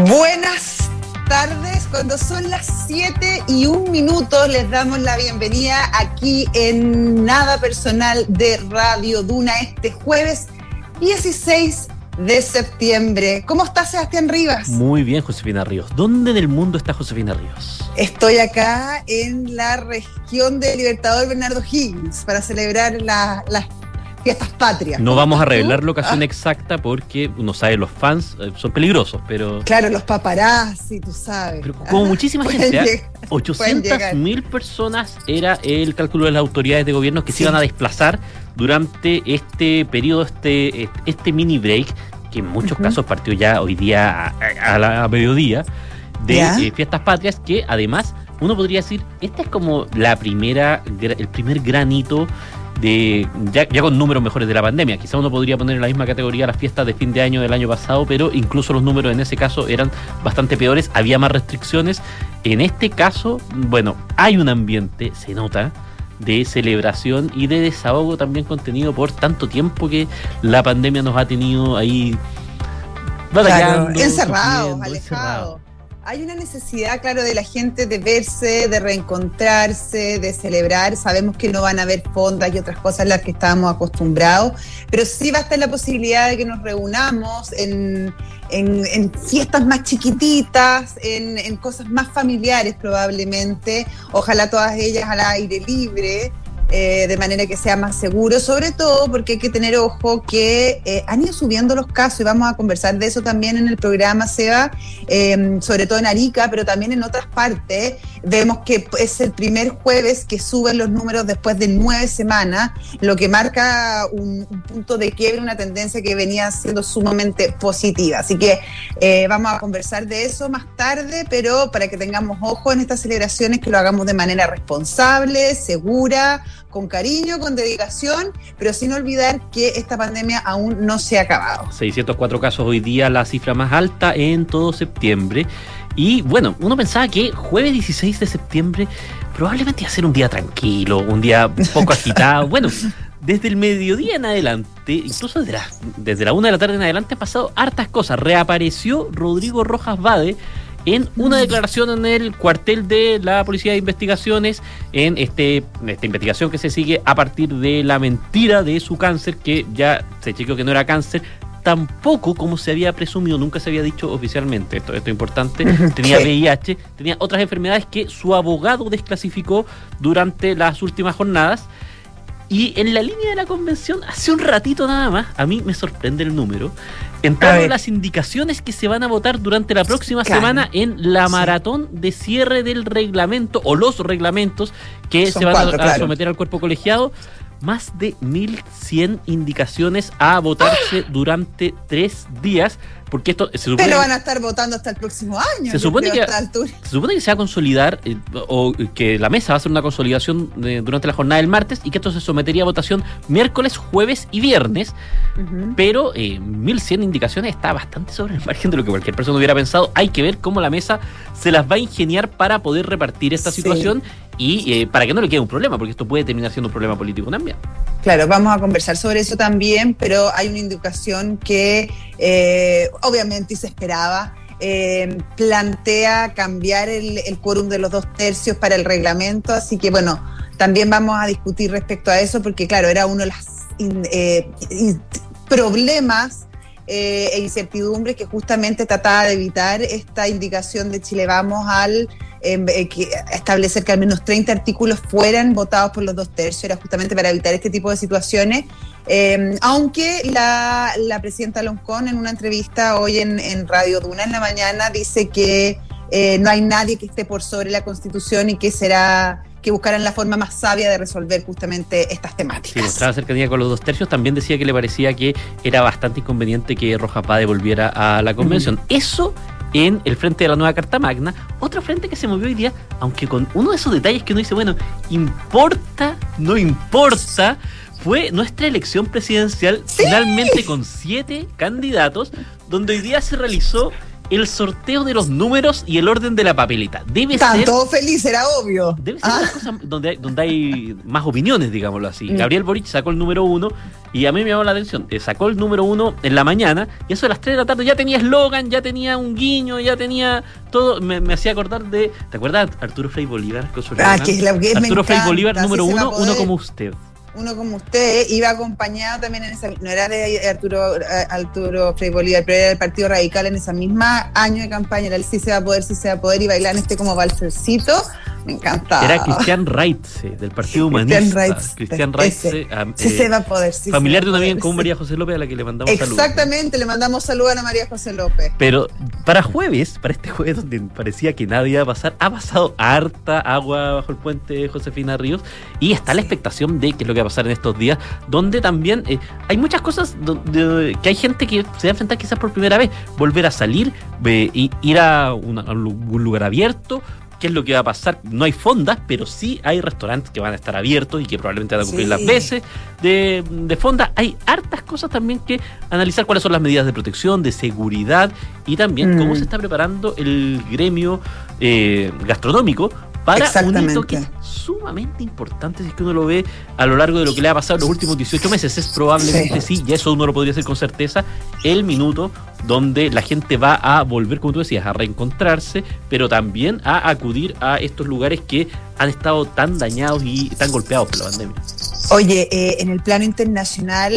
Buenas tardes, cuando son las 7:01 les damos la bienvenida aquí en Nada Personal de Radio Duna este jueves 16 de septiembre. ¿Cómo estás, Sebastián Rivas? Muy bien, Josefina Ríos. ¿Dónde en el mundo está Josefina Ríos? Estoy acá en la región de Libertador Bernardo Higgins para celebrar las fiestas patrias. No vamos a revelar la ocasión exacta porque uno sabe, los fans son peligrosos, pero... Claro, los paparazzi, tú sabes. Pero como muchísima gente, 800.000 personas era el cálculo de las autoridades de gobierno que se iban a desplazar durante este periodo, este mini break, que en muchos casos partió ya hoy día a mediodía, de fiestas patrias, que además uno podría decir, esta es como el primer granito de ya con números mejores de la pandemia. Quizá uno podría poner en la misma categoría las fiestas de fin de año del año pasado, pero incluso los números en ese caso eran bastante peores, había más restricciones. En este caso, bueno, hay un ambiente, se nota, de celebración y de desahogo también contenido por tanto tiempo que la pandemia nos ha tenido ahí batallando, encerrados, alejados. Hay una necesidad, claro, de la gente de verse, de reencontrarse, de celebrar. Sabemos que no van a haber fondas y otras cosas a las que estábamos acostumbrados, pero sí va a estar la posibilidad de que nos reunamos en fiestas más chiquititas, en cosas más familiares probablemente, ojalá todas ellas al aire libre. De manera que sea más seguro, sobre todo porque hay que tener ojo que han ido subiendo los casos y vamos a conversar de eso también en el programa, Seba, sobre todo en Arica, pero también en otras partes. Vemos que es el primer jueves que suben los números después de 9 semanas, lo que marca un punto de quiebre, una tendencia que venía siendo sumamente positiva. Así que vamos a conversar de eso más tarde, pero para que tengamos ojo en estas celebraciones, que lo hagamos de manera responsable, segura, con cariño, con dedicación, pero sin olvidar que esta pandemia aún no se ha acabado. 604 casos hoy día, la cifra más alta en todo septiembre. Y bueno, uno pensaba que jueves 16 de septiembre probablemente iba a ser un día tranquilo, un día un poco agitado. Bueno, desde el mediodía en adelante, incluso desde la 1 de la tarde en adelante, han pasado hartas cosas. Reapareció Rodrigo Rojas Bade en una declaración en el cuartel de la Policía de Investigaciones, en esta investigación que se sigue a partir de la mentira de su cáncer, que ya se chequeó que no era cáncer, tampoco como se había presumido, nunca se había dicho oficialmente, esto es importante, tenía VIH, tenía otras enfermedades que su abogado desclasificó durante las últimas jornadas. Y en la línea de la convención, hace un ratito nada más, a mí me sorprende el número, entraron las indicaciones que se van a votar durante la próxima semana en la maratón de cierre del reglamento, o los reglamentos que se van a someter al cuerpo colegiado. Más de 1.100 indicaciones a votarse durante 3 días, porque esto se supone... Pero van a estar votando hasta el próximo año. Se supone que se va a consolidar, o que la mesa va a hacer una consolidación durante la jornada del martes, y que esto se sometería a votación miércoles, jueves y viernes. Pero 1.100 indicaciones está bastante sobre el margen de lo que cualquier persona hubiera pensado. Hay que ver cómo la mesa se las va a ingeniar para poder repartir esta situación y para que no le quede un problema, porque esto puede terminar siendo un problema político también. Claro, vamos a conversar sobre eso también, pero hay una indicación que obviamente y se esperaba, plantea cambiar el quórum de los 2/3 para el reglamento, así que bueno, también vamos a discutir respecto a eso, porque claro, era uno de los problemas e incertidumbres que justamente trataba de evitar esta indicación de Chile Vamos al establecer que al menos 30 artículos fueran votados por los 2/3, era justamente para evitar este tipo de situaciones, aunque la presidenta Loncón en una entrevista hoy en Radio Duna en la mañana dice que no hay nadie que esté por sobre la Constitución y que buscaran la forma más sabia de resolver justamente estas temáticas. Sí, mostraba cercanía con los 2/3, también decía que le parecía que era bastante inconveniente que Rojas Bade volviera a la convención. Eso en el frente de la nueva Carta Magna. Otro frente que se movió hoy día, aunque con uno de esos detalles que uno dice, bueno, importa, no importa, fue nuestra elección presidencial, finalmente con 7 candidatos, donde hoy día se realizó el sorteo de los números y el orden de la papeleta. Están todos felices, era obvio. Debe ser una cosa donde hay más opiniones, digámoslo así. Gabriel Boric sacó el número 1 y a mí me llamó la atención. Sacó el número 1 en la mañana y eso a las 3 de la tarde ya tenía eslogan, ya tenía un guiño, ya tenía todo. Me hacía acordar de... ¿Te acuerdas Arturo Frei Bolívar? Que es la que Arturo Frei Bolívar, número 1, uno como usted. Uno como usted, iba acompañado también en esa, no era de Arturo Frei Bolívar, pero era del Partido Radical en esa misma año de campaña, era el Sí se va a poder, y bailar como valsercito, me encantaba. Era Cristian Reitze, del Partido Humanista. Cristian Reitze, sí se va a poder, sí familiar de una amiga con María José López, a la que le mandamos saludos. Exactamente, le mandamos saludos a María José López. Pero para este jueves, donde parecía que nadie iba a pasar, ha pasado harta agua bajo el puente Josefina Ríos, y está la expectación de qué es lo que va a pasar en estos días, donde también hay muchas cosas que hay gente que se va a enfrentar quizás por primera vez, volver a salir, ir a un lugar abierto. ¿Qué es lo que va a pasar? No hay fondas, pero sí hay restaurantes que van a estar abiertos y que probablemente van a cumplir las veces de fonda. Hay hartas cosas también que analizar, cuáles son las medidas de protección, de seguridad, y también cómo se está preparando el gremio gastronómico para un hito que es sumamente importante si es que uno lo ve a lo largo de lo que le ha pasado en los últimos 18 meses. Es probablemente sí, y eso uno lo podría decir con certeza, el minuto donde la gente va a volver, como tú decías, a reencontrarse, pero también a acudir a estos lugares que han estado tan dañados y tan golpeados por la pandemia. Oye, en el plano internacional,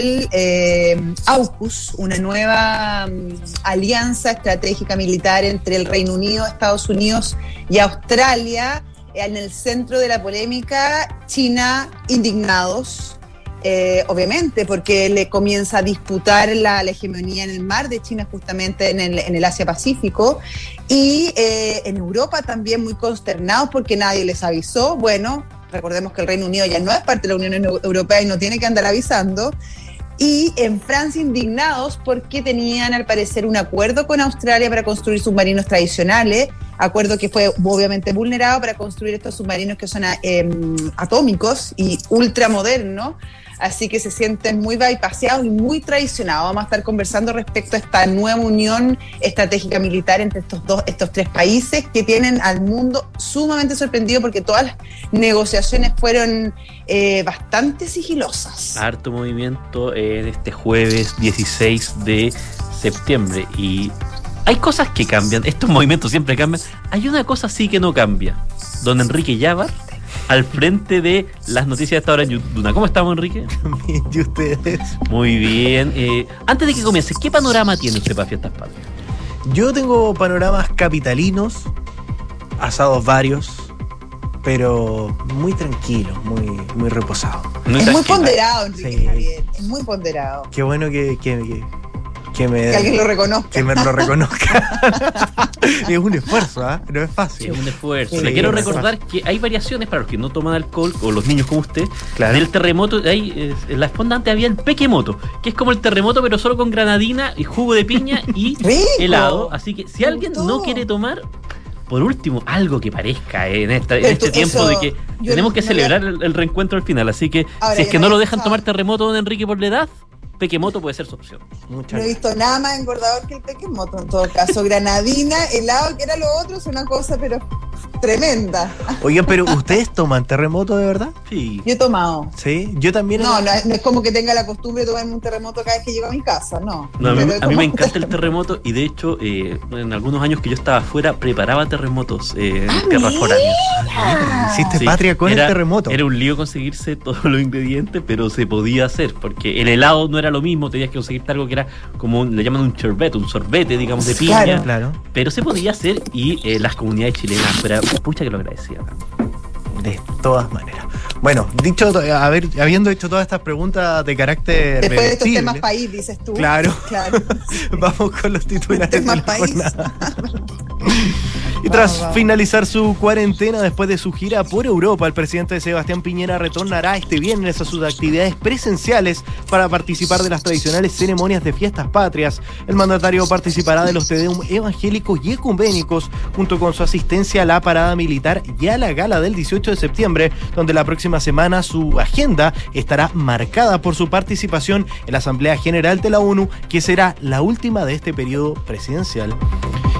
AUKUS, una nueva alianza estratégica militar entre el Reino Unido, Estados Unidos y Australia, en el centro de la polémica, China indignados, obviamente, porque le comienza a disputar la hegemonía en el mar de China, justamente en el Asia-Pacífico, y en Europa también muy consternados porque nadie les avisó. Bueno, recordemos que el Reino Unido ya no es parte de la Unión Europea y no tiene que andar avisando. Y en Francia indignados porque tenían al parecer un acuerdo con Australia para construir submarinos tradicionales, acuerdo que fue obviamente vulnerado para construir estos submarinos que son atómicos y ultramodernos, así que se sienten muy bypaseados y muy traicionados. Vamos a estar conversando respecto a esta nueva unión estratégica militar entre estos tres países que tienen al mundo sumamente sorprendido porque todas las negociaciones fueron bastante sigilosas. Harto movimiento en este jueves 16 de septiembre y hay cosas que cambian, estos movimientos siempre cambian. Hay una cosa sí que no cambia. Don Enrique Llávar, al frente de las noticias de esta hora en Duna. ¿Cómo estamos, Enrique? Bien, ¿y ustedes? Muy bien. Antes de que comience, ¿qué panorama tiene usted para Fiestas Patrias? Yo tengo panoramas capitalinos, asados varios, pero muy tranquilo, muy reposado. Es muy ponderado, Enrique, sí. Javier. Es muy ponderado. Qué bueno que alguien lo reconozca. Que me lo reconozca. Es un esfuerzo, no es fácil. Es un esfuerzo. Sí, le quiero recordar que hay variaciones para los que no toman alcohol, o los niños como usted, claro. Del terremoto. Ahí, en la esponda antes había el pequemoto, que es como el terremoto, pero solo con granadina y jugo de piña y helado. Así que si alguien no quiere tomar, por último, algo que parezca en este tiempo de que tenemos que celebrar el reencuentro al final. Así que ahora, si es que no lo dejan tomar terremoto, don Enrique, por la edad, pequemoto puede ser su opción. No he visto nada más engordador que el pequemoto en todo caso. Granadina, helado, que era lo otro, es una cosa pero tremenda. Oigan, pero ¿ustedes toman terremoto de verdad? Sí. Yo he tomado. ¿Sí? Yo también. No es como que tenga la costumbre de tomarme un terremoto cada vez que llego a mi casa, no. A mí me encanta el terremoto y de hecho en algunos años que yo estaba afuera preparaba terremotos en tierras foráneas. Hiciste patria con el terremoto. Era un lío conseguirse todos los ingredientes, pero se podía hacer porque el helado no era lo mismo, tenías que conseguirte algo que era como le llaman un sorbete, digamos, de piña. Claro. Pero se podía hacer y las comunidades chilenas, pero pucha que lo agradecía. De todas maneras. Bueno, habiendo hecho todas estas preguntas de carácter después de estos temas país, dices tú. Claro. Vamos con los titulares de la jornada. Y tras finalizar su cuarentena después de su gira por Europa, el presidente Sebastián Piñera retornará este viernes a sus actividades presenciales para participar de las tradicionales ceremonias de Fiestas Patrias. El mandatario participará de los Tedeum evangélicos y ecuménicos, junto con su asistencia a la parada militar y a la gala del 18 de septiembre, donde la próxima semana su agenda estará marcada por su participación en la Asamblea General de la ONU, que será la última de este periodo presidencial.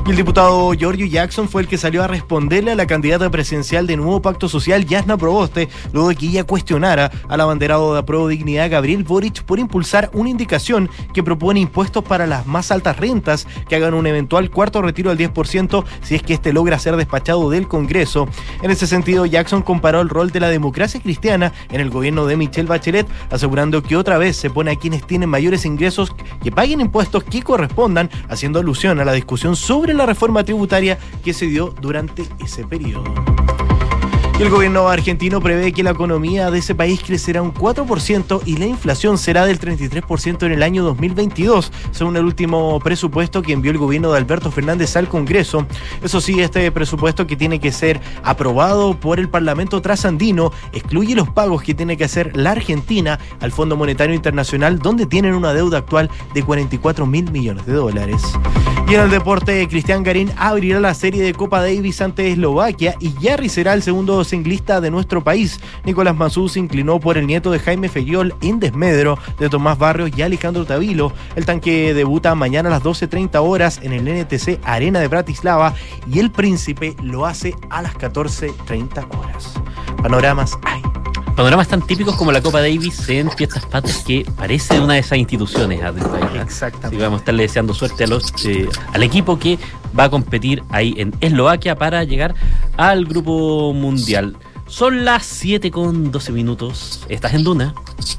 Y el diputado Giorgio Jackson fue el que salió a responderle a la candidata presidencial de Nuevo Pacto Social, Jasna Proboste, luego de que ella cuestionara al abanderado de Apruebo Dignidad, Gabriel Boric, por impulsar una indicación que propone impuestos para las más altas rentas que hagan un eventual cuarto retiro del 10% si es que este logra ser despachado del Congreso. En ese sentido, Jackson comparó el rol de la democracia cristiana en el gobierno de Michelle Bachelet, asegurando que otra vez se pone a quienes tienen mayores ingresos que paguen impuestos que correspondan, haciendo alusión a la discusión sobre la reforma tributaria que se dio durante ese periodo. El gobierno argentino prevé que la economía de ese país crecerá un 4% y la inflación será del 33% en el año 2022, según el último presupuesto que envió el gobierno de Alberto Fernández al Congreso. Eso sí, este presupuesto, que tiene que ser aprobado por el Parlamento trasandino, excluye los pagos que tiene que hacer la Argentina al Fondo Monetario Internacional, donde tienen una deuda actual de 44.000 millones de dólares. Y en el deporte, Cristian Garín abrirá la serie de Copa Davis ante Eslovaquia y Jarry será el segundo singlista de nuestro país. Nicolás Massú se inclinó por el nieto de Jaime Feyol en desmedro de Tomás Barrios y Alejandro Tavilo. El tanque debuta mañana a las 12:30 horas en el NTC Arena de Bratislava y el Príncipe lo hace a las 14:30 horas. Panoramas hay. Panoramas tan típicos como la Copa Davis en Fiestas Patrias, que parece una de esas instituciones del país. Exactamente. Y vamos a estarle deseando suerte al equipo que va a competir ahí en Eslovaquia para llegar al Grupo Mundial. Son las 7:12. Estás en Duna.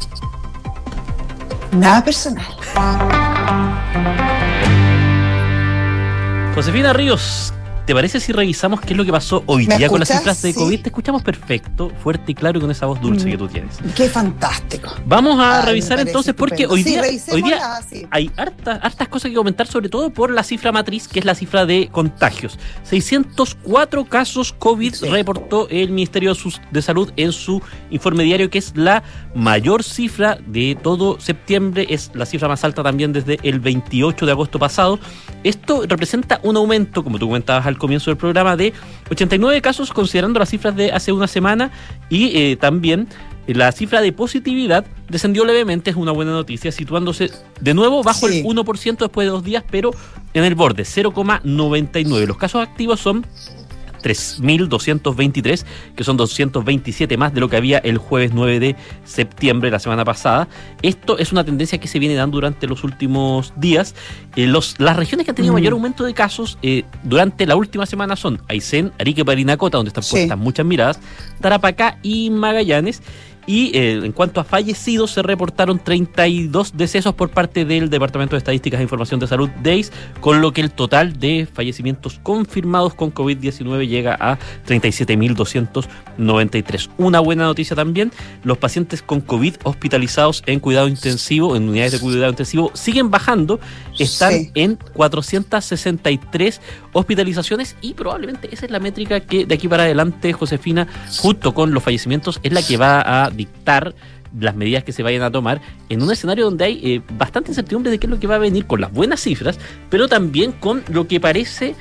Nada personal. Josefina Ríos, ¿te parece si revisamos qué es lo que pasó hoy día con las cifras de COVID? Te escuchamos perfecto, fuerte y claro, y con esa voz dulce que tú tienes. ¡Qué fantástico! Vamos a revisar entonces, porque hoy día sí. hay hartas cosas que comentar, sobre todo por la cifra matriz, que es la cifra de contagios. 604 casos COVID reportó el Ministerio de Salud en su informe diario, que es la mayor cifra de todo septiembre, es la cifra más alta también desde el 28 de agosto pasado. Esto representa un aumento, como tú comentabas al comienzo del programa, de 89 casos considerando las cifras de hace una semana, y también la cifra de positividad descendió levemente, es una buena noticia, situándose de nuevo bajo el 1% después de 2 días, pero en el borde, 0,99. Los casos activos son 3.223, que son 227 más de lo que había el jueves 9 de septiembre, la semana pasada. Esto es una tendencia que se viene dando durante los últimos días. Las regiones que han tenido mayor aumento de casos durante la última semana son Aysén, Arica y Parinacota, donde están puestas muchas miradas, Tarapacá y Magallanes. Y en cuanto a fallecidos, se reportaron 32 decesos por parte del Departamento de Estadísticas e Información de Salud, DEIS, con lo que el total de fallecimientos confirmados con COVID-19 llega a 37.293. Una buena noticia también: los pacientes con COVID hospitalizados en cuidado intensivo, en unidades de cuidado intensivo, siguen bajando, están en 463 hospitalizaciones, y probablemente esa es la métrica que de aquí para adelante, Josefina, junto con los fallecimientos, es la que va a dictar las medidas que se vayan a tomar en un escenario donde hay bastante incertidumbre de qué es lo que va a venir, con las buenas cifras, pero también con lo que parece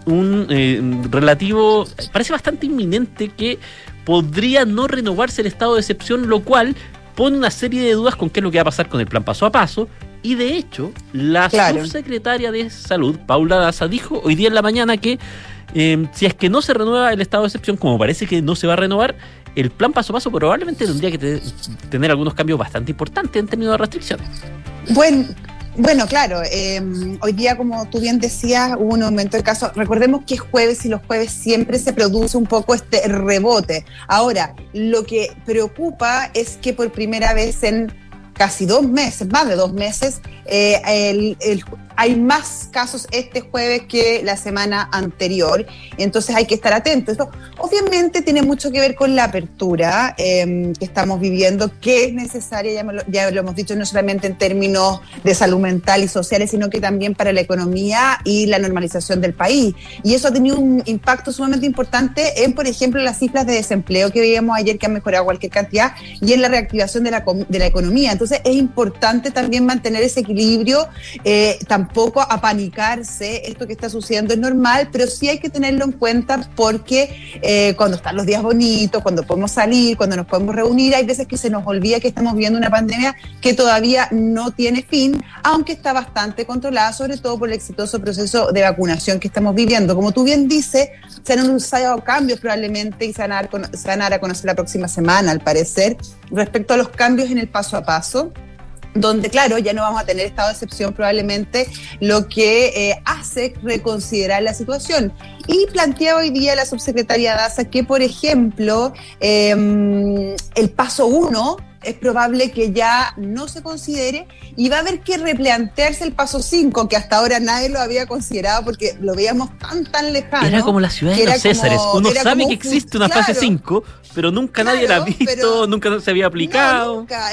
parece bastante inminente que podría no renovarse el estado de excepción, lo cual pone una serie de dudas con qué es lo que va a pasar con el plan paso a paso. Y de hecho, la subsecretaria de Salud, Paula Daza, dijo hoy día en la mañana que si es que no se renueva el estado de excepción, como parece que no se va a renovar, el plan paso a paso probablemente tendría que tener algunos cambios bastante importantes en términos de restricciones. Bueno, claro, hoy día, como tú bien decías, hubo un aumento de casos. Recordemos que es jueves y los jueves siempre se produce un poco este rebote. Ahora, lo que preocupa es que por primera vez en casi 2 meses, más de 2 meses, hay más casos este jueves que la semana anterior, entonces hay que estar atentos. Esto obviamente tiene mucho que ver con la apertura que estamos viviendo, que es necesaria, ya lo hemos dicho, no solamente en términos de salud mental y sociales, sino que también para la economía y la normalización del país. Y eso ha tenido un impacto sumamente importante en, por ejemplo, las cifras de desempleo que veíamos ayer, que han mejorado cualquier cantidad, y en la reactivación de la economía. Entonces es importante también mantener ese equilibrio. Tampoco tampoco apanicarse. Esto que está sucediendo es normal, pero sí hay que tenerlo en cuenta porque cuando están los días bonitos, cuando podemos salir, cuando nos podemos reunir, hay veces que se nos olvida que estamos viviendo una pandemia que todavía no tiene fin, aunque está bastante controlada, sobre todo por el exitoso proceso de vacunación que estamos viviendo. Como tú bien dices, se han anunciado cambios probablemente y se van a dar a conocer la próxima semana, al parecer, respecto a los cambios en el paso a paso, donde, claro, ya no vamos a tener estado de excepción probablemente, lo que hace reconsiderar la situación. Y plantea hoy día la subsecretaria Daza que, por ejemplo, el paso 1 es probable que ya no se considere y va a haber que replantearse el paso 5, que hasta ahora nadie lo había considerado porque lo veíamos tan lejano. Era como la ciudad de los Césares. Uno sabe que existe una fase 5, pero nunca nadie la ha visto, nunca se había aplicado. Nunca.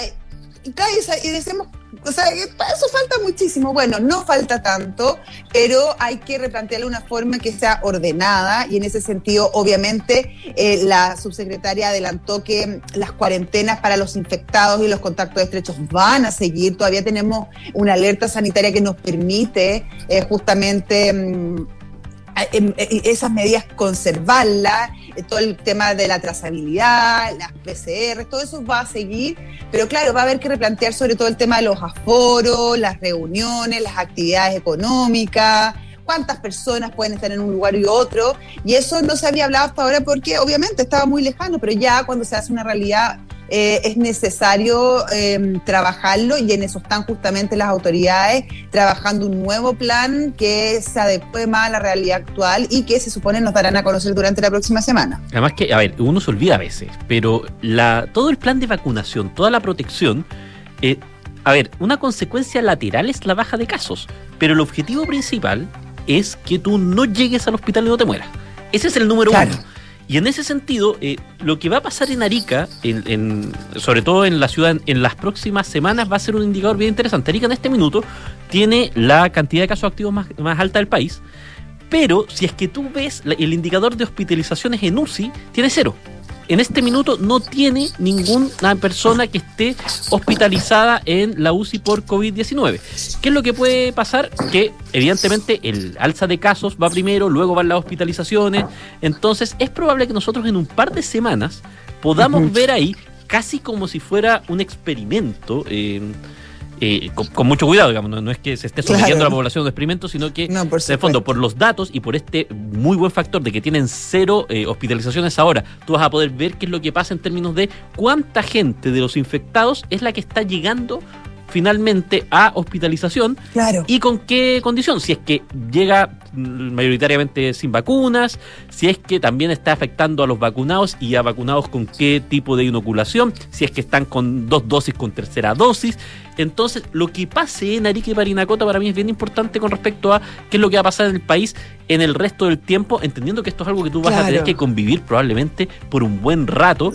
Y decimos, o sea, eso falta muchísimo. Bueno, no falta tanto, pero hay que replantearlo de una forma que sea ordenada, y en ese sentido, obviamente, la subsecretaria adelantó que las cuarentenas para los infectados y los contactos estrechos van a seguir. Todavía tenemos una alerta sanitaria que nos permite justamente esas medidas conservarlas, todo el tema de la trazabilidad, las PCR, todo eso va a seguir, pero claro, va a haber que replantear sobre todo el tema de los aforos, las reuniones, las actividades económicas, cuántas personas pueden estar en un lugar y otro, y eso no se había hablado hasta ahora porque obviamente estaba muy lejano, pero ya cuando se hace una realidad es necesario trabajarlo, y en eso están justamente las autoridades trabajando un nuevo plan que se adecue más a la realidad actual y que se supone nos darán a conocer durante la próxima semana. Además que, a ver, uno se olvida a veces, pero todo el plan de vacunación, toda la protección, a ver, una consecuencia lateral es la baja de casos, pero el objetivo principal es que tú no llegues al hospital y no te mueras. Ese es el número uno. Y en ese sentido, lo que va a pasar en Arica, sobre todo en la ciudad, en las próximas semanas, va a ser un indicador bien interesante. Arica en este minuto tiene la cantidad de casos activos más alta del país, pero si es que tú ves el indicador de hospitalizaciones en UCI, tiene 0. En este minuto no tiene ninguna persona que esté hospitalizada en la UCI por COVID-19. ¿Qué es lo que puede pasar? Que evidentemente el alza de casos va primero, luego van las hospitalizaciones. Entonces es probable que nosotros en un par de semanas podamos ver ahí casi como si fuera un experimento, con mucho cuidado, digamos, no es que se esté sometiendo a la población a un experimento, sino que, en el fondo, por los datos y por este muy buen factor de que tienen 0 hospitalizaciones ahora, tú vas a poder ver qué es lo que pasa en términos de cuánta gente de los infectados es la que está llegando finalmente a hospitalización, y con qué condición, si es que llega mayoritariamente sin vacunas, si es que también está afectando a los vacunados y a vacunados con qué tipo de inoculación, si es que están con 2 dosis, con tercera dosis. Entonces, lo que pase en Arica y Parinacota para mí es bien importante con respecto a qué es lo que va a pasar en el país en el resto del tiempo, entendiendo que esto es algo que tú vas a tener que convivir probablemente por un buen rato,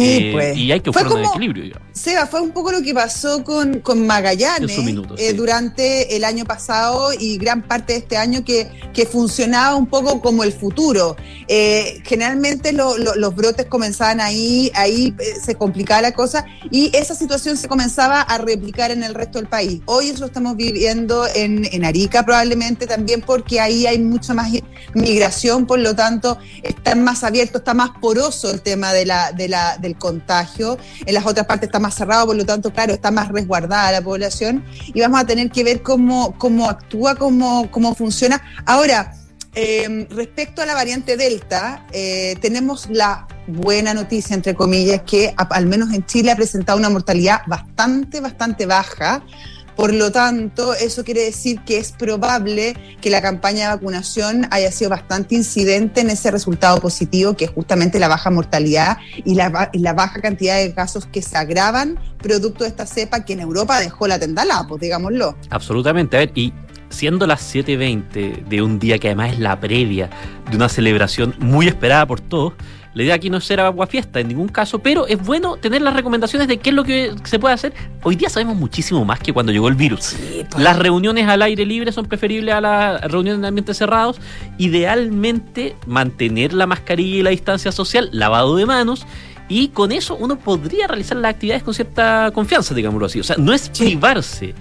y hay que buscar un equilibrio, digamos. Seba, fue un poco lo que pasó con Magallanes durante el año pasado y gran parte de este año, que funcionaba un poco como el futuro. Generalmente los brotes comenzaban ahí se complicaba la cosa, y esa situación se comenzaba a replicar en el resto del país. Hoy eso lo estamos viviendo en Arica probablemente también, porque ahí hay mucha más migración, por lo tanto está más abierto, está más poroso el tema del contagio. En las otras partes está más cerrado, por lo tanto, claro, está más resguardada la población, y vamos a tener que ver cómo actúa, cómo funciona. Ahora, respecto a la variante Delta, tenemos la buena noticia, entre comillas, que al menos en Chile ha presentado una mortalidad bastante baja. Por lo tanto, eso quiere decir que es probable que la campaña de vacunación haya sido bastante incidente en ese resultado positivo, que es justamente la baja mortalidad y la baja cantidad de casos que se agravan producto de esta cepa que en Europa dejó la tendala, pues digámoslo. Absolutamente. A ver, y siendo las 7:20 de un día que además es la previa de una celebración muy esperada por todos, la idea aquí no es ser aguafiesta en ningún caso, pero es bueno tener las recomendaciones de qué es lo que se puede hacer. Hoy día sabemos muchísimo más que cuando llegó el virus. Sí, pues. Las reuniones al aire libre son preferibles a las reuniones en ambientes cerrados. Idealmente, mantener la mascarilla y la distancia social, lavado de manos, y con eso uno podría realizar las actividades con cierta confianza, digámoslo así. O sea, no es privarse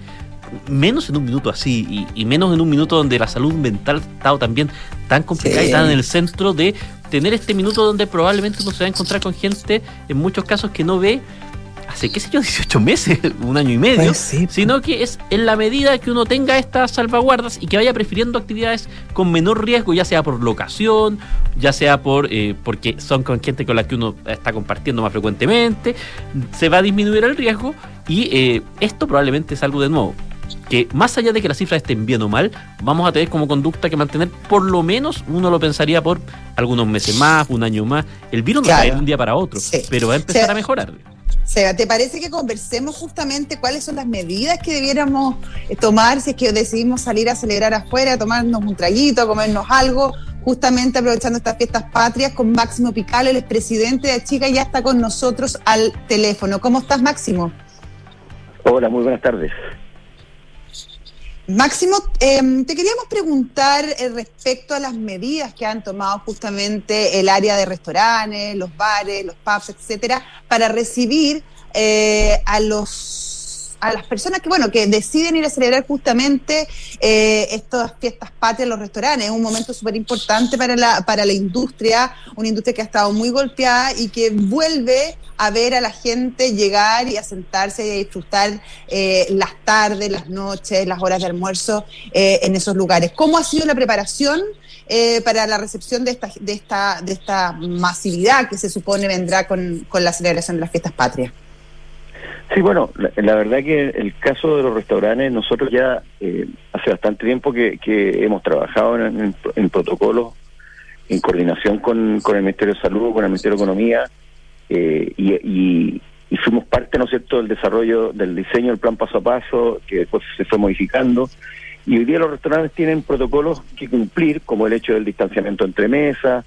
menos en un minuto así, y menos en un minuto donde la salud mental ha estado también tan complicada y tan en el centro, de tener este minuto donde probablemente uno se va a encontrar con gente, en muchos casos, que no ve hace, qué sé yo, 18 meses, un año y medio, sino que es en la medida que uno tenga estas salvaguardas y que vaya prefiriendo actividades con menor riesgo, ya sea por locación, ya sea porque son con gente con la que uno está compartiendo más frecuentemente, se va a disminuir el riesgo, y esto probablemente es algo, de nuevo, que más allá de que las cifras estén bien o mal, vamos a tener como conducta que mantener, por lo menos uno lo pensaría, por algunos meses más, un año más. El virus no cae de un día para otro, pero va a empezar a mejorar. Seba, ¿te parece que conversemos justamente cuáles son las medidas que debiéramos tomar si es que decidimos salir a celebrar afuera, tomarnos un traguito, comernos algo, justamente aprovechando estas fiestas patrias, con Máximo Picalo, el expresidente de Achica, ya está con nosotros al teléfono? ¿Cómo estás, Máximo? Hola, muy buenas tardes. Máximo, te queríamos preguntar respecto a las medidas que han tomado justamente el área de restaurantes, los bares, los pubs, etcétera, para recibir a las personas que deciden ir a celebrar justamente estas fiestas patrias en los restaurantes. Es un momento súper importante para la industria, una industria que ha estado muy golpeada y que vuelve a ver a la gente llegar y a sentarse y a disfrutar las tardes, las noches, las horas de almuerzo en esos lugares. ¿Cómo ha sido la preparación para la recepción de esta masividad que se supone vendrá con la celebración de las fiestas patrias? Sí, bueno, la verdad que el caso de los restaurantes, nosotros ya hace bastante tiempo que hemos trabajado en protocolos en coordinación con el Ministerio de Salud, con el Ministerio de Economía, y fuimos parte, ¿no es cierto?, del desarrollo, del diseño del plan paso a paso, que después se fue modificando, y hoy día los restaurantes tienen protocolos que cumplir, como el hecho del distanciamiento entre mesas,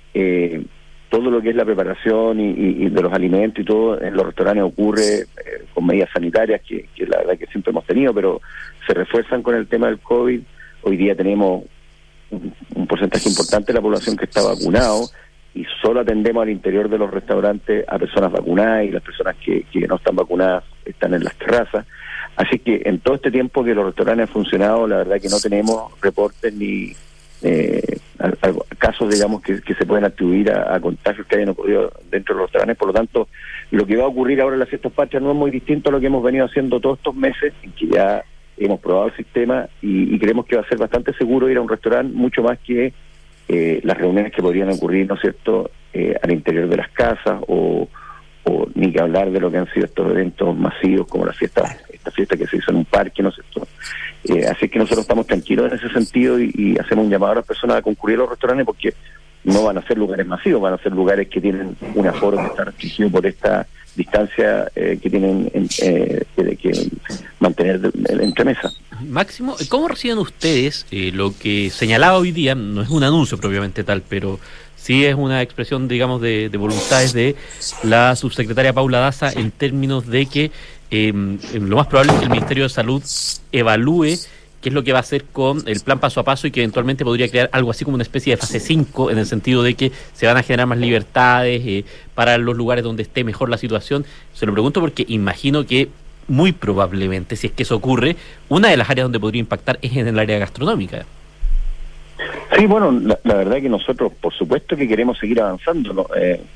todo lo que es la preparación y de los alimentos y todo en los restaurantes ocurre con medidas sanitarias que la verdad que siempre hemos tenido, pero se refuerzan con el tema del COVID. Hoy día tenemos un porcentaje importante de la población que está vacunado, y solo atendemos al interior de los restaurantes a personas vacunadas, y las personas que no están vacunadas están en las terrazas. Así que en todo este tiempo que los restaurantes han funcionado, la verdad que no tenemos reportes ni casos, digamos, que se pueden atribuir a contagios que hayan ocurrido dentro de los restaurantes. Por lo tanto, lo que va a ocurrir ahora en las fiestas patrias no es muy distinto a lo que hemos venido haciendo todos estos meses, en que ya hemos probado el sistema y creemos que va a ser bastante seguro ir a un restaurante, mucho más que las reuniones que podrían ocurrir, ¿no es cierto?, al interior de las casas, o ni que hablar de lo que han sido estos eventos masivos como esta fiesta que se hizo en un parque, ¿no es cierto? Así que nosotros estamos tranquilos en ese sentido y hacemos un llamado a las personas a concurrir a los restaurantes, porque no van a ser lugares masivos, van a ser lugares que tienen un aforo que está restringido por esta distancia que tienen que mantener entre mesas. Máximo, ¿cómo reciben ustedes lo que señalaba hoy día? No es un anuncio propiamente tal, pero sí es una expresión, digamos, de voluntades de la subsecretaria Paula Daza, en términos de que lo más probable es que el Ministerio de Salud evalúe qué es lo que va a hacer con el plan paso a paso, y que eventualmente podría crear algo así como una especie de fase 5, en el sentido de que se van a generar más libertades para los lugares donde esté mejor la situación. Se lo pregunto porque imagino que muy probablemente, si es que eso ocurre, una de las áreas donde podría impactar es en el área gastronómica. Sí, bueno, la verdad que nosotros, por supuesto que queremos seguir avanzando, ¿no?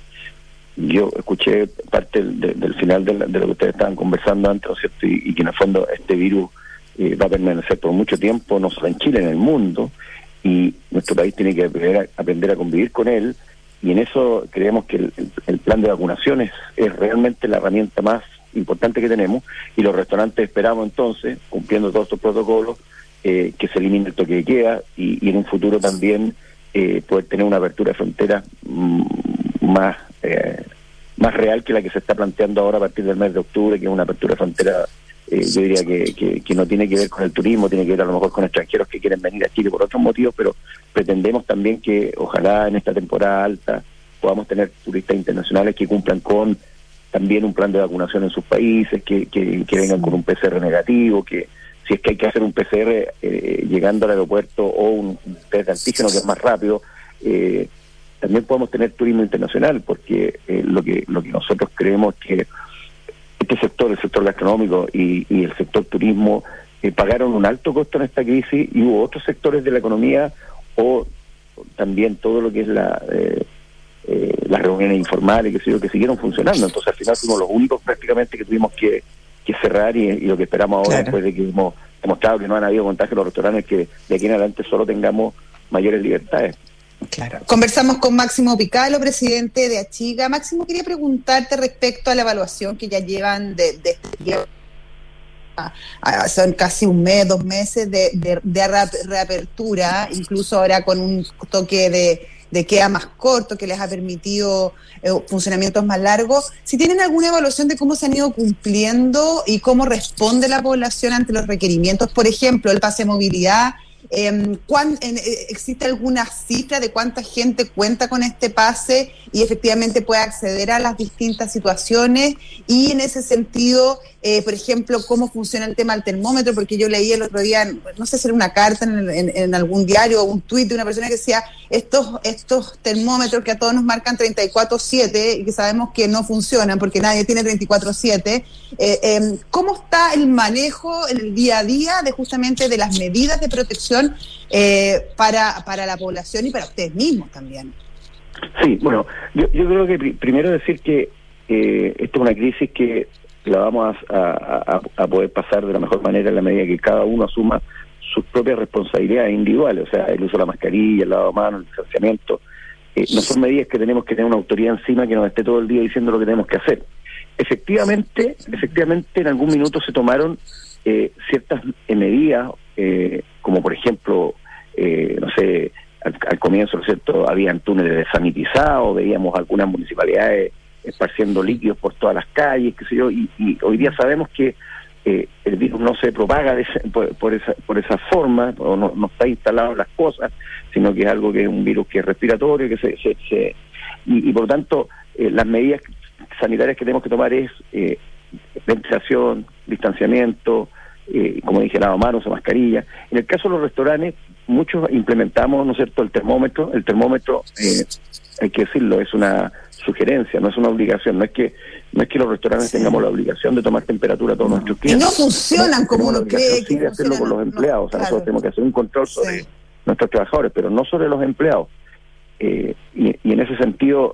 Yo escuché parte del final de lo que ustedes estaban conversando antes, ¿no es cierto? Y que en el fondo este virus va a permanecer por mucho tiempo, no solo en Chile, en el mundo, y nuestro país tiene que aprender a convivir con él, y en eso creemos que el plan de vacunación es realmente la herramienta más importante que tenemos, y los restaurantes esperamos entonces, cumpliendo todos estos protocolos, que se elimine el toque de queda, y en un futuro también poder tener una apertura de fronteras más real que la que se está planteando ahora a partir del mes de octubre, que es una apertura de frontera, yo diría que no tiene que ver con el turismo, tiene que ver a lo mejor con extranjeros que quieren venir a Chile por otros motivos, pero pretendemos también que ojalá en esta temporada alta podamos tener turistas internacionales que cumplan con también un plan de vacunación en sus países, que vengan con un PCR negativo, que si es que hay que hacer un PCR llegando al aeropuerto, o un test de antígeno que es más rápido, también podemos tener turismo internacional, porque lo que nosotros creemos que este sector, el sector gastronómico y el sector turismo, pagaron un alto costo en esta crisis, y hubo otros sectores de la economía, o también todo lo que es las reuniones informales, que siguieron funcionando. Entonces al final fuimos los únicos prácticamente que tuvimos que cerrar, y lo que esperamos ahora, claro, después de que hemos demostrado que no han habido contagios en los restaurantes, que de aquí en adelante solo tengamos mayores libertades. Claro. Conversamos con Máximo Picalo, presidente de Achiga. Máximo, quería preguntarte respecto a la evaluación que ya llevan de este tiempo. Son casi un mes, 2 meses de reapertura, incluso ahora con un toque de queda más corto que les ha permitido funcionamientos más largos. Si tienen alguna evaluación de cómo se han ido cumpliendo y cómo responde la población ante los requerimientos, por ejemplo, el pase de movilidad. ¿Existe alguna cifra de cuánta gente cuenta con este pase y efectivamente puede acceder a las distintas situaciones? Y en ese sentido, por ejemplo, ¿cómo funciona el tema del termómetro? Porque yo leí el otro día, no sé si era una carta en algún diario o un tuit de una persona que decía estos termómetros que a todos nos marcan 34/7 y que sabemos que no funcionan porque nadie tiene 34/7. ¿Cómo está el manejo en el día a día de justamente de las medidas de protección para la población y para ustedes mismos también? Sí, bueno, yo creo que primero decir que esta es una crisis que la vamos a poder pasar de la mejor manera en la medida que cada uno asuma sus propias responsabilidades individuales, o sea, el uso de la mascarilla, el lavado de manos, el distanciamiento. No son medidas que tenemos que tener una autoridad encima que nos esté todo el día diciendo lo que tenemos que hacer. Efectivamente, en algún minuto se tomaron ciertas medidas, como por ejemplo, no sé, al comienzo, ¿no es cierto?, habían túneles desanitizados, veíamos algunas municipalidades esparciendo líquidos por todas las calles, qué sé yo, y hoy día sabemos que el virus no se propaga por esa forma, o no está instalado en las cosas, sino que es algo que es un virus que es respiratorio, que y por lo tanto las medidas sanitarias que tenemos que tomar es ventilación, distanciamiento, como dije, lavado de manos o mascarilla. En el caso de los restaurantes, muchos implementamos, ¿no es cierto?, el termómetro. El termómetro, hay que decirlo, es una sugerencia, no es una obligación. No es que los restaurantes tengamos la obligación de tomar temperatura a todos nuestros clientes. Y no funcionan como uno cree. Sí, de hacerlo con los empleados. O sea, nosotros tenemos que hacer un control sobre nuestros trabajadores, pero no sobre los empleados. Y en ese sentido,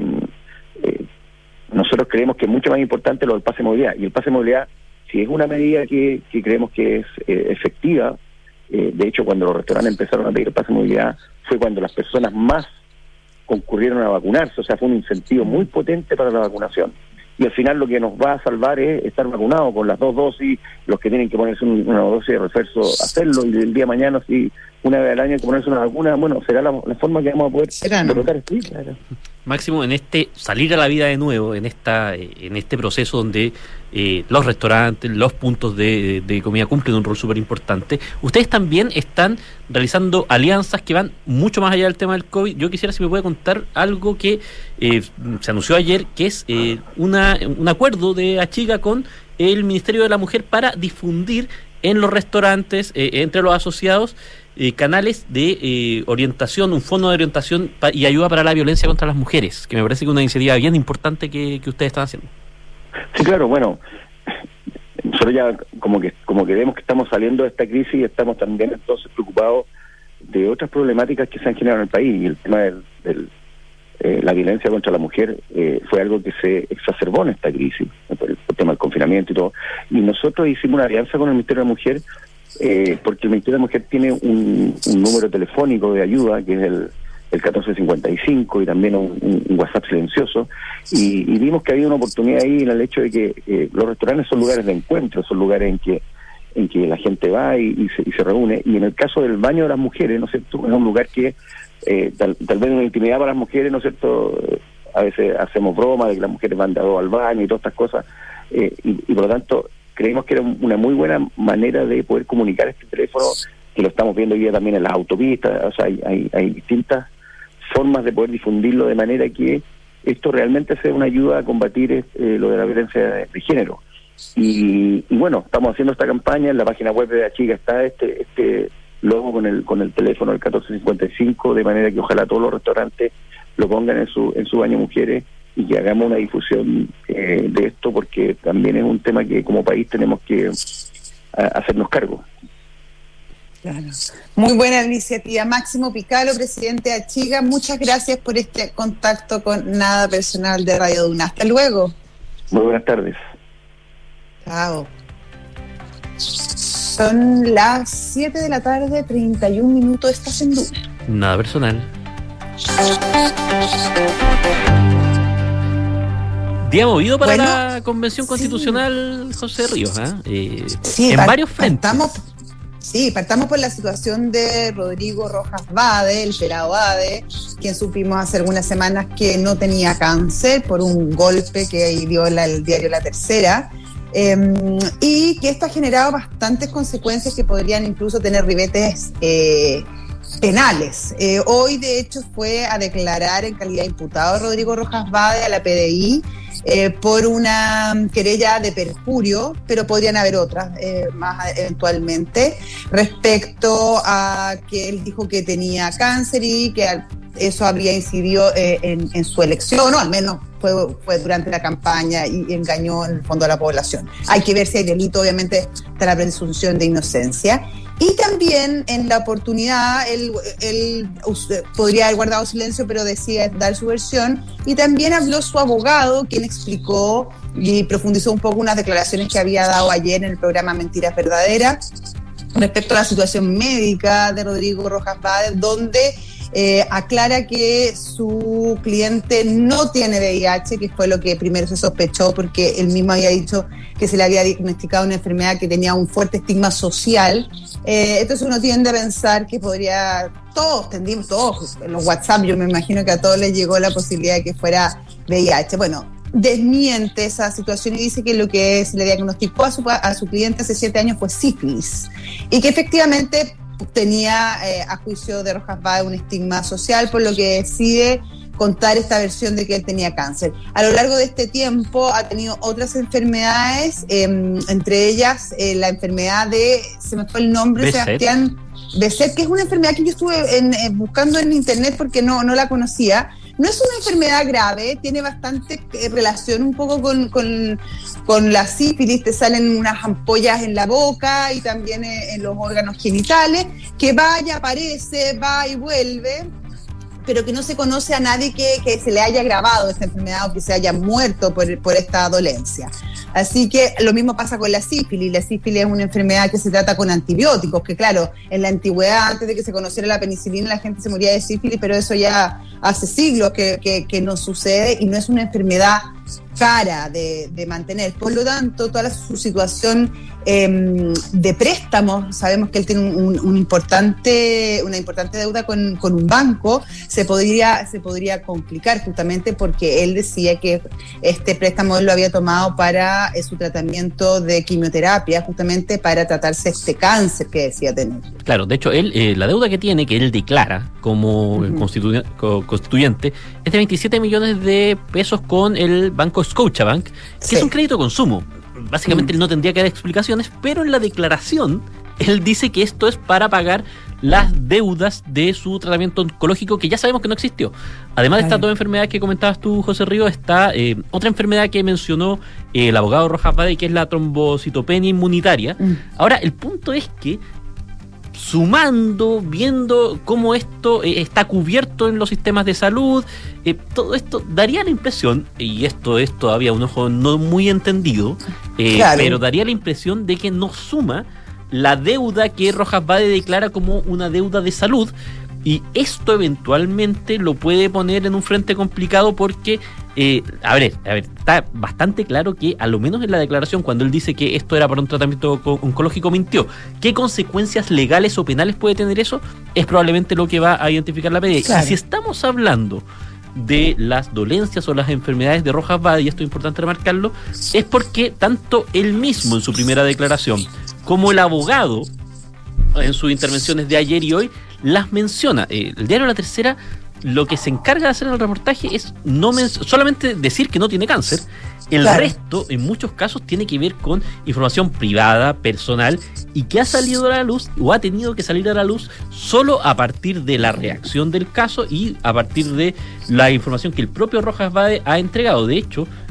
nosotros creemos que es mucho más importante lo del pase de movilidad. Y el pase de movilidad, si es una medida que creemos que es efectiva, de hecho, cuando los restaurantes empezaron a pedir el pase de movilidad, fue cuando las personas más concurrieron a vacunarse, o sea, fue un incentivo muy potente para la vacunación. Y al final lo que nos va a salvar es estar vacunados con las 2 dosis, los que tienen que ponerse una dosis de refuerzo, hacerlo, y el día de mañana, si una vez al año hay que ponerse una vacuna, bueno, será la forma que vamos a poder derrotar esto. Claro. Máximo, en salir a la vida de nuevo, en este proceso donde los restaurantes, los puntos de comida cumplen un rol súper importante, ustedes también están realizando alianzas que van mucho más allá del tema del COVID. Yo quisiera si me puede contar algo que se anunció ayer, que es un acuerdo de Achiga con el Ministerio de la Mujer para difundir en los restaurantes, entre los asociados, canales de orientación, un fondo de orientación y ayuda para la violencia contra las mujeres, que me parece que es una iniciativa bien importante que ustedes están haciendo. Sí, claro, bueno, nosotros ya como que vemos que estamos saliendo de esta crisis y estamos también entonces preocupados de otras problemáticas que se han generado en el país, y el tema la violencia contra la mujer fue algo que se exacerbó en esta crisis, por el tema del confinamiento y todo, y nosotros hicimos una alianza con el Ministerio de la Mujer, porque el Ministerio de la Mujer tiene un número telefónico de ayuda, que es el 1455, y también un WhatsApp silencioso, y vimos que había una oportunidad ahí en el hecho de que los restaurantes son lugares de encuentro, son lugares en que la gente va y se reúne, y en el caso del baño de las mujeres, ¿no es cierto?, es un lugar que tal vez una intimidad para las mujeres, ¿no es cierto?, a veces hacemos broma de que las mujeres van de a dos al baño y todas estas cosas, y por lo tanto creímos que era una muy buena manera de poder comunicar este teléfono, que lo estamos viendo hoy día también en las autopistas. O sea, hay distintas formas de poder difundirlo de manera que esto realmente sea una ayuda a combatir lo de la violencia de género. Y bueno, estamos haciendo esta campaña. En la página web de Achiga está este logo con el teléfono del 1455, de manera que ojalá todos los restaurantes lo pongan en su baño mujeres, y que hagamos una difusión de esto, porque también es un tema que como país tenemos que hacernos cargo. Claro. Muy buena iniciativa. Máximo Picalo, presidente de Achiga, muchas gracias por este contacto con Nada Personal de Radio Duna. Hasta luego. Muy buenas tardes. Chao. Son las 7 de la tarde, 31 minutos, estás en Duna. Nada personal. Día movido para la Convención Constitucional, José Ríos, sí, en varios frentes. Partamos por la situación de Rodrigo Rojas Bade, el pelado Bade, quien supimos hace algunas semanas que no tenía cáncer por un golpe que dio el diario La Tercera, y que esto ha generado bastantes consecuencias que podrían incluso tener ribetes penales. Hoy, de hecho, fue a declarar en calidad de imputado Rodrigo Rojas Bade a la PDI por una querella de perjurio, pero podrían haber otras más eventualmente, respecto a que él dijo que tenía cáncer y que eso habría incidido en su elección, o al menos fue durante la campaña y engañó en el fondo a la población. Hay que ver si hay delito, obviamente está la presunción de inocencia. Y también en la oportunidad él podría haber guardado silencio, pero decide dar su versión. Y también habló su abogado, quien explicó y profundizó un poco unas declaraciones que había dado ayer en el programa Mentiras Verdaderas respecto a la situación médica de Rodrigo Rojas Bade, donde aclara que su cliente no tiene VIH, que fue lo que primero se sospechó, porque él mismo había dicho que se le había diagnosticado una enfermedad que tenía un fuerte estigma social. Entonces uno tiende a pensar que todos en los WhatsApp, yo me imagino que a todos les llegó la posibilidad de que fuera VIH. Bueno, desmiente esa situación y dice que lo que se le diagnosticó a su cliente hace 7 años fue sífilis, y que efectivamente tenía, a juicio de Rojas Bade, un estigma social, por lo que decide contar esta versión de que él tenía cáncer. A lo largo de este tiempo ha tenido otras enfermedades, entre ellas la enfermedad de, se me fue el nombre, Behçet. Sebastián Behçet, que es una enfermedad que yo estuve buscando en internet porque no la conocía. No es una enfermedad grave, tiene bastante relación un poco con la sífilis. Te salen unas ampollas en la boca y también en los órganos genitales, que aparece, va y vuelve, pero que no se conoce a nadie que se le haya agravado esta enfermedad o que se haya muerto por esta dolencia. Así que lo mismo pasa con la sífilis. La sífilis es una enfermedad que se trata con antibióticos, que claro, en la antigüedad, antes de que se conociera la penicilina, la gente se moría de sífilis, pero eso ya hace siglos que no sucede, y no es una enfermedad cara de mantener. Por lo tanto, toda su situación de préstamos, sabemos que él tiene una importante deuda con un banco, se podría complicar, justamente porque él decía que este préstamo él lo había tomado para su tratamiento de quimioterapia, justamente para tratarse este cáncer que decía tener. Claro, de hecho, él la deuda que tiene, que él declara como constituyente, es de 27 millones de pesos con el banco Scotiabank, que es un crédito de consumo. Básicamente él no tendría que dar explicaciones, pero en la declaración él dice que esto es para pagar las deudas de su tratamiento oncológico, que ya sabemos que no existió. Además de estas dos enfermedades que comentabas tú, José Ríos, está otra enfermedad que mencionó el abogado Rojas Bade, que es la trombocitopenia inmunitaria. Ahora, el punto es que, sumando, viendo cómo esto está cubierto en los sistemas de salud, todo esto daría la impresión, y esto es todavía un ojo no muy entendido, pero daría la impresión de que no suma la deuda que Rojas Bade declara como una deuda de salud, y esto eventualmente lo puede poner en un frente complicado porque, a ver, está bastante claro que, a lo menos en la declaración, cuando él dice que esto era para un tratamiento oncológico, mintió. ¿Qué consecuencias legales o penales puede tener eso? Es probablemente lo que va a identificar la PDI. Claro. Y si estamos hablando de las dolencias o las enfermedades de Rojas Bade, y esto es importante remarcarlo, es porque tanto él mismo en su primera declaración como el abogado en sus intervenciones de ayer y hoy las menciona. El diario La Tercera lo que se encarga de hacer en el reportaje es solamente decir que no tiene cáncer. El resto, en muchos casos, tiene que ver con información privada, personal, y que ha salido a la luz, o ha tenido que salir a la luz, solo a partir de la reacción del caso y a partir de la información que el propio Rojas Bade ha entregado. De hecho,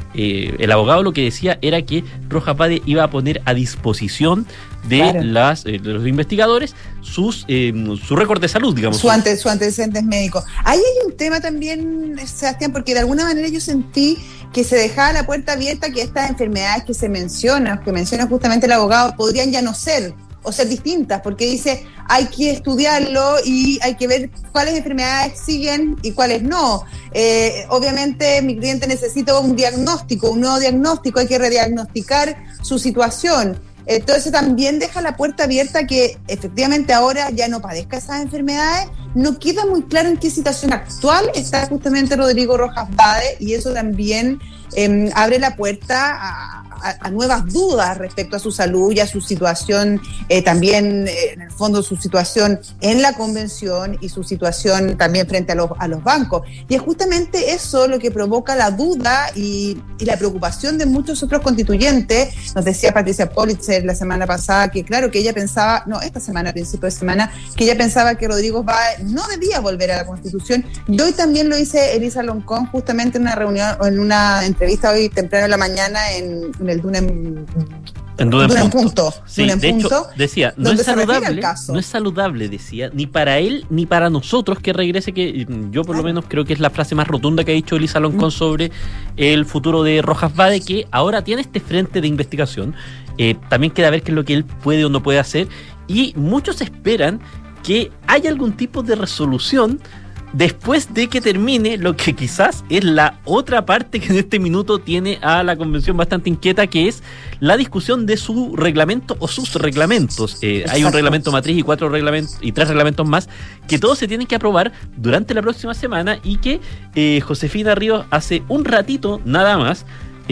el abogado lo que decía era que Rojas Vade iba a poner a disposición de de los investigadores su récord de salud, digamos. Su antecedentes médicos. Ahí hay un tema también, Sebastián, porque de alguna manera yo sentí que se dejaba la puerta abierta que estas enfermedades que menciona justamente el abogado, podrían ya no ser, o ser distintas, porque dice, hay que estudiarlo y hay que ver cuáles enfermedades siguen y cuáles no. Obviamente mi cliente necesita un nuevo diagnóstico, hay que rediagnosticar su situación. Entonces también deja la puerta abierta que efectivamente ahora ya no padezca esas enfermedades. No queda muy claro en qué situación actual está justamente Rodrigo Rojas Vade, y eso también abre la puerta a nuevas dudas respecto a su salud y a su situación, también en el fondo su situación en la convención y su situación también frente a los bancos. Y es justamente eso lo que provoca la duda y la preocupación de muchos otros constituyentes. Nos decía Patricia Politzer la semana pasada que claro, que ella pensaba, esta semana, a principio de semana, que ella pensaba que Rodrigo Vade no debía volver a la Constitución. Y hoy también lo dice Elisa Loncón, justamente en una reunión, en una entrevista hoy temprano en la mañana en el Dune Punto. Sí, de hecho, decía, no es saludable, decía, ni para él ni para nosotros que regrese, que yo por lo menos creo que es la frase más rotunda que ha dicho Elisa Loncón sobre el futuro de Rojas Vade, que ahora tiene este frente de investigación. También queda ver qué es lo que él puede o no puede hacer, y muchos esperan que haya algún tipo de resolución después de que termine lo que quizás es la otra parte que en este minuto tiene a la convención bastante inquieta, que es la discusión de su reglamento o sus reglamentos. Hay un reglamento matriz y 3 reglamentos más que todos se tienen que aprobar durante la próxima semana, y que Josefina Ríos hace un ratito nada más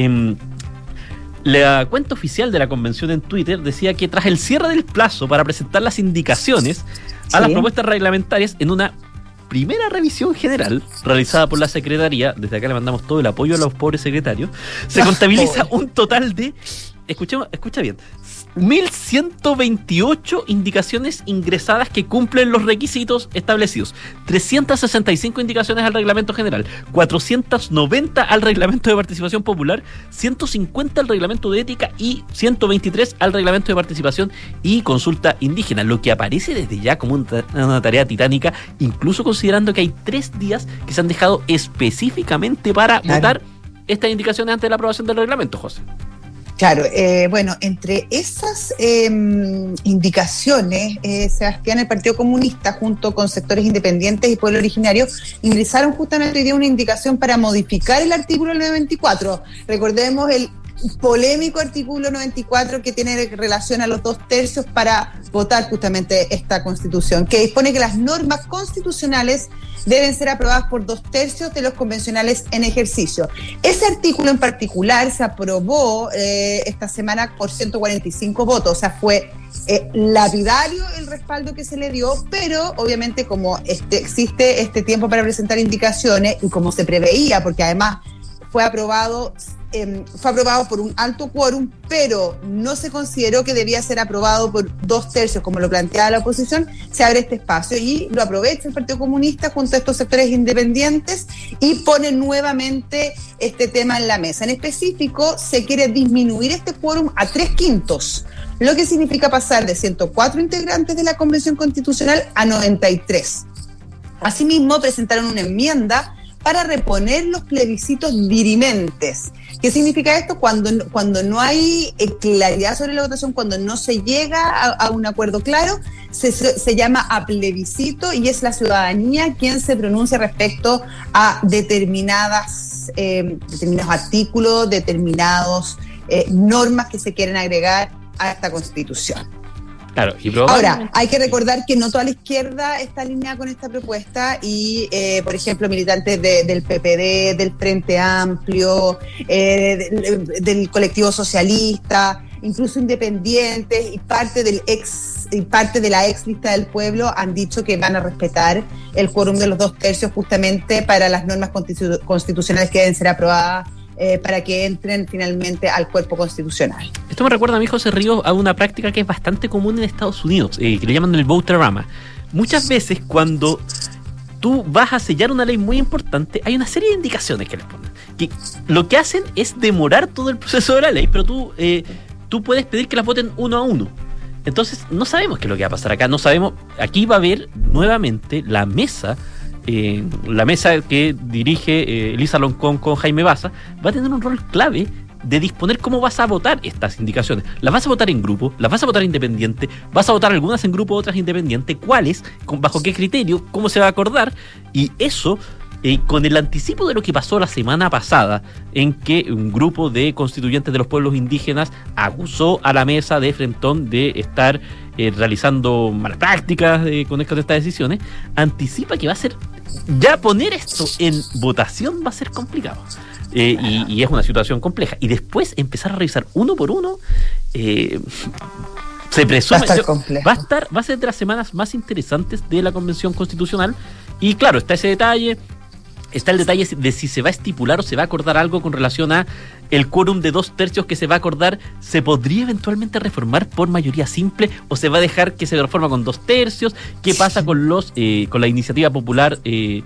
la cuenta oficial de la convención en Twitter decía que tras el cierre del plazo para presentar las indicaciones a las propuestas reglamentarias en una primera revisión general realizada por la Secretaría, desde acá le mandamos todo el apoyo a los pobres secretarios, se contabiliza un total de, escucha bien, 1.128 indicaciones ingresadas que cumplen los requisitos establecidos, 365 indicaciones al reglamento general, 490 al reglamento de participación popular, 150 al reglamento de ética y 123 al reglamento de participación y consulta indígena, lo que aparece desde ya como una tarea titánica, incluso considerando que hay 3 días que se han dejado específicamente para votar estas indicaciones antes de la aprobación del reglamento, José. Claro, bueno, entre esas indicaciones, Sebastián, el Partido Comunista, junto con sectores independientes y pueblo originario, ingresaron justamente hoy día una indicación para modificar el artículo 94. Recordemos el polémico artículo 94 que tiene relación a los 2/3 para votar justamente esta Constitución, que dispone que las normas constitucionales deben ser aprobadas por 2/3 de los convencionales en ejercicio. Ese artículo en particular se aprobó esta semana por 145 votos, o sea, fue lapidario el respaldo que se le dio, pero obviamente como existe este tiempo para presentar indicaciones y como se preveía, porque además fue aprobado por un alto quórum, pero no se consideró que debía ser aprobado por 2/3, como lo planteaba la oposición, se abre este espacio y lo aprovecha el Partido Comunista junto a estos sectores independientes y pone nuevamente este tema en la mesa. En específico, se quiere disminuir este quórum a 3/5, lo que significa pasar de 104 integrantes de la Convención Constitucional a 93. Asimismo, presentaron una enmienda para reponer los plebiscitos dirimentes. ¿Qué significa esto? Cuando no hay claridad sobre la votación, cuando no se llega a un acuerdo claro, se llama a plebiscito y es la ciudadanía quien se pronuncia respecto a determinados artículos, normas que se quieren agregar a esta Constitución. Claro, ahora, hay que recordar que no toda la izquierda está alineada con esta propuesta y, por ejemplo, militantes del PPD, del Frente Amplio, del colectivo socialista, incluso independientes y parte de la ex lista del pueblo han dicho que van a respetar el quórum de los 2/3 justamente para las normas constitucionales que deben ser aprobadas para que entren finalmente al cuerpo constitucional. Esto me recuerda a mí, José Ríos, a una práctica que es bastante común en Estados Unidos, que le llaman el voterama. Muchas veces cuando tú vas a sellar una ley muy importante, hay una serie de indicaciones que les ponen. que lo que hacen es demorar todo el proceso de la ley, pero tú puedes pedir que las voten uno a uno. Entonces, no sabemos qué es lo que va a pasar acá, no sabemos. Aquí va a haber nuevamente la mesa que dirige Elisa Loncón con Jaime Baza, va a tener un rol clave de disponer cómo vas a votar estas indicaciones. ¿Las vas a votar en grupo? ¿Las vas a votar independiente? ¿Vas a votar algunas en grupo, otras independiente? ¿Cuáles? ¿Bajo qué criterio? ¿Cómo se va a acordar? Y eso, con el anticipo de lo que pasó la semana pasada, en que un grupo de constituyentes de los pueblos indígenas acusó a la mesa de frentón de estar realizando malas prácticas con estas decisiones, anticipa que va a ser, ya poner esto en votación va a ser complicado. Y es una situación compleja. Y después empezar a revisar uno por uno, se presume va a ser de las semanas más interesantes de la Convención Constitucional. Y claro, está ese detalle. Está el detalle de si se va a estipular o se va a acordar algo con relación a el quórum de 2/3 que se va a acordar. ¿Se podría eventualmente reformar por mayoría simple o se va a dejar que se reforma con 2/3? ¿Qué pasa con con la iniciativa popular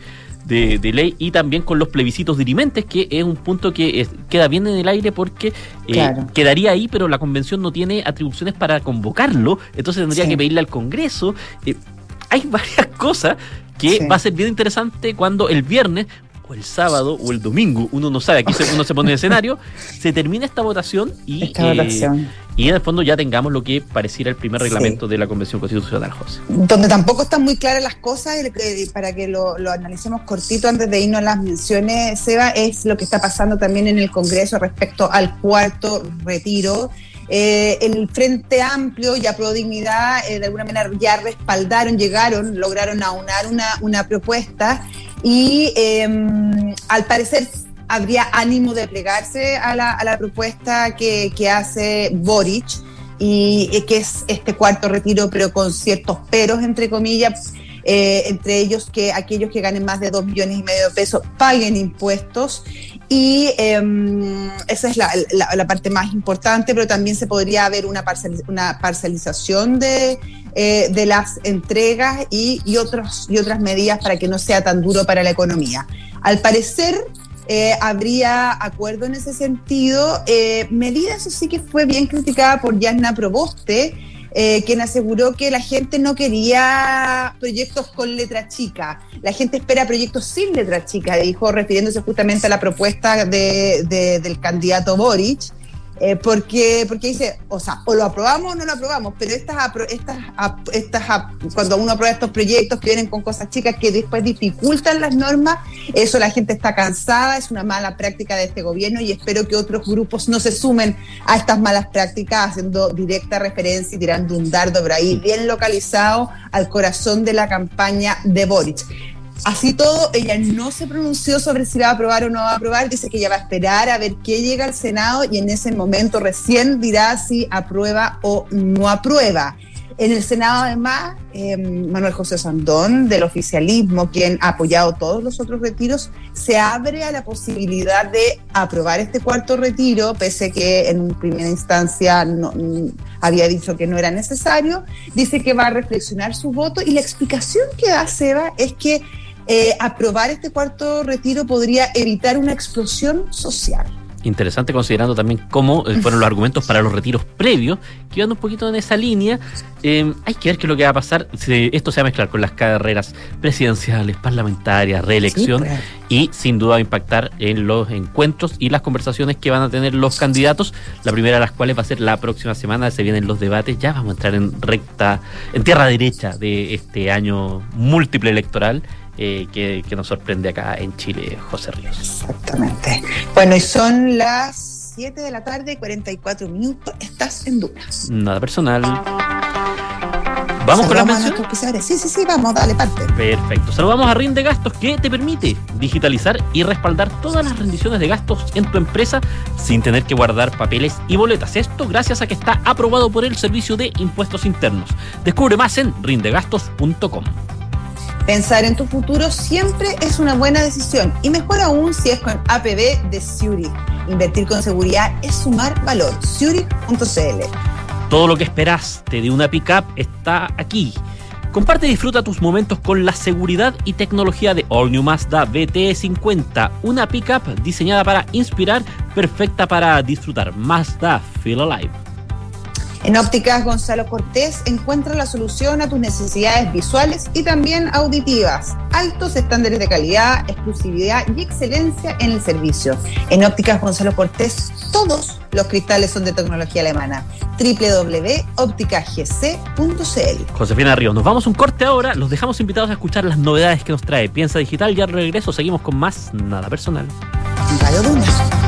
de ley y también con los plebiscitos dirimentes, que es un punto que queda bien en el aire porque quedaría ahí, pero la convención no tiene atribuciones para convocarlo, entonces tendría que pedirle al Congreso. Hay varias cosas que va a ser bien interesante cuando el viernes o el sábado o el domingo, uno no sabe, aquí uno se pone en escenario, se termina esta votación y en el fondo ya tengamos lo que pareciera el primer reglamento de la Convención Constitucional, José. Donde tampoco están muy claras las cosas, para que lo analicemos cortito antes de irnos a las menciones, Seba, es lo que está pasando también en el Congreso respecto al cuarto retiro. El Frente Amplio y Aprobó Dignidad de alguna manera ya lograron aunar una propuesta y al parecer habría ánimo de plegarse a la propuesta que hace Boric y que es este cuarto retiro, pero con ciertos peros, entre comillas, entre ellos que aquellos que ganen más de 2,5 millones de pesos paguen impuestos. Y esa es la parte más importante, pero también se podría haber una parcialización de las entregas y otras medidas para que no sea tan duro para la economía. Al parecer habría acuerdo en ese sentido. Medida, eso sí, que fue bien criticada por Yasna Proboste, quien aseguró que la gente no quería proyectos con letra chica, la gente espera proyectos sin letra chica, dijo, refiriéndose justamente a la propuesta del candidato Boric, porque dice, o sea, o lo aprobamos o no lo aprobamos, pero cuando uno aprueba estos proyectos que vienen con cosas chicas que después dificultan las normas, eso la gente está cansada, es una mala práctica de este gobierno y espero que otros grupos no se sumen a estas malas prácticas, haciendo directa referencia y tirando un dardo por ahí bien localizado al corazón de la campaña de Boric. Así todo, ella no se pronunció sobre si la va a aprobar o no va a aprobar, dice que ella va a esperar a ver qué llega al Senado y en ese momento recién dirá si aprueba o no aprueba. En el Senado, además, Manuel José Sandón, del oficialismo, quien ha apoyado todos los otros retiros, se abre a la posibilidad de aprobar este cuarto retiro, pese que en primera instancia había dicho que no era necesario. Dice que va a reflexionar su voto y la explicación que da Seba es que aprobar este cuarto retiro podría evitar una explosión social. Interesante, considerando también cómo fueron los argumentos para los retiros previos, que iban un poquito en esa línea. Hay que ver qué es lo que va a pasar. Esto se va a mezclar con las carreras presidenciales, parlamentarias, reelección, y sin duda va a impactar en los encuentros y las conversaciones que van a tener los candidatos, la primera de las cuales va a ser la próxima semana. Se vienen los debates, ya vamos a entrar en tierra derecha de este año múltiple electoral, que nos sorprende acá en Chile, José Ríos. Exactamente. Bueno, y son las 7 de la tarde, 44 minutos. Estás en Duna. Nada personal. ¿Vamos con las menciones? Sí, vamos, dale parte. Perfecto. Saludamos a Rinde Gastos, que te permite digitalizar y respaldar todas las rendiciones de gastos en tu empresa sin tener que guardar papeles y boletas. Esto gracias a que está aprobado por el Servicio de Impuestos Internos. Descubre más en rindegastos.com. Pensar en tu futuro siempre es una buena decisión y mejor aún si es con APB de Zurich. Invertir con seguridad es sumar valor. Zurich.cl. Todo lo que esperaste de una pick-up está aquí. Comparte y disfruta tus momentos con la seguridad y tecnología de All New Mazda BT50, una pickup diseñada para inspirar, perfecta para disfrutar. Mazda Feel Alive. En Ópticas Gonzalo Cortés encuentra la solución a tus necesidades visuales y también auditivas. Altos estándares de calidad, exclusividad y excelencia en el servicio. En Ópticas Gonzalo Cortés todos los cristales son de tecnología alemana. www.opticagc.cl. Josefina Ríos, nos vamos a un corte ahora. Los dejamos invitados a escuchar las novedades que nos trae Piensa Digital. Y al regreso seguimos con más Nada Personal. Radio Duna.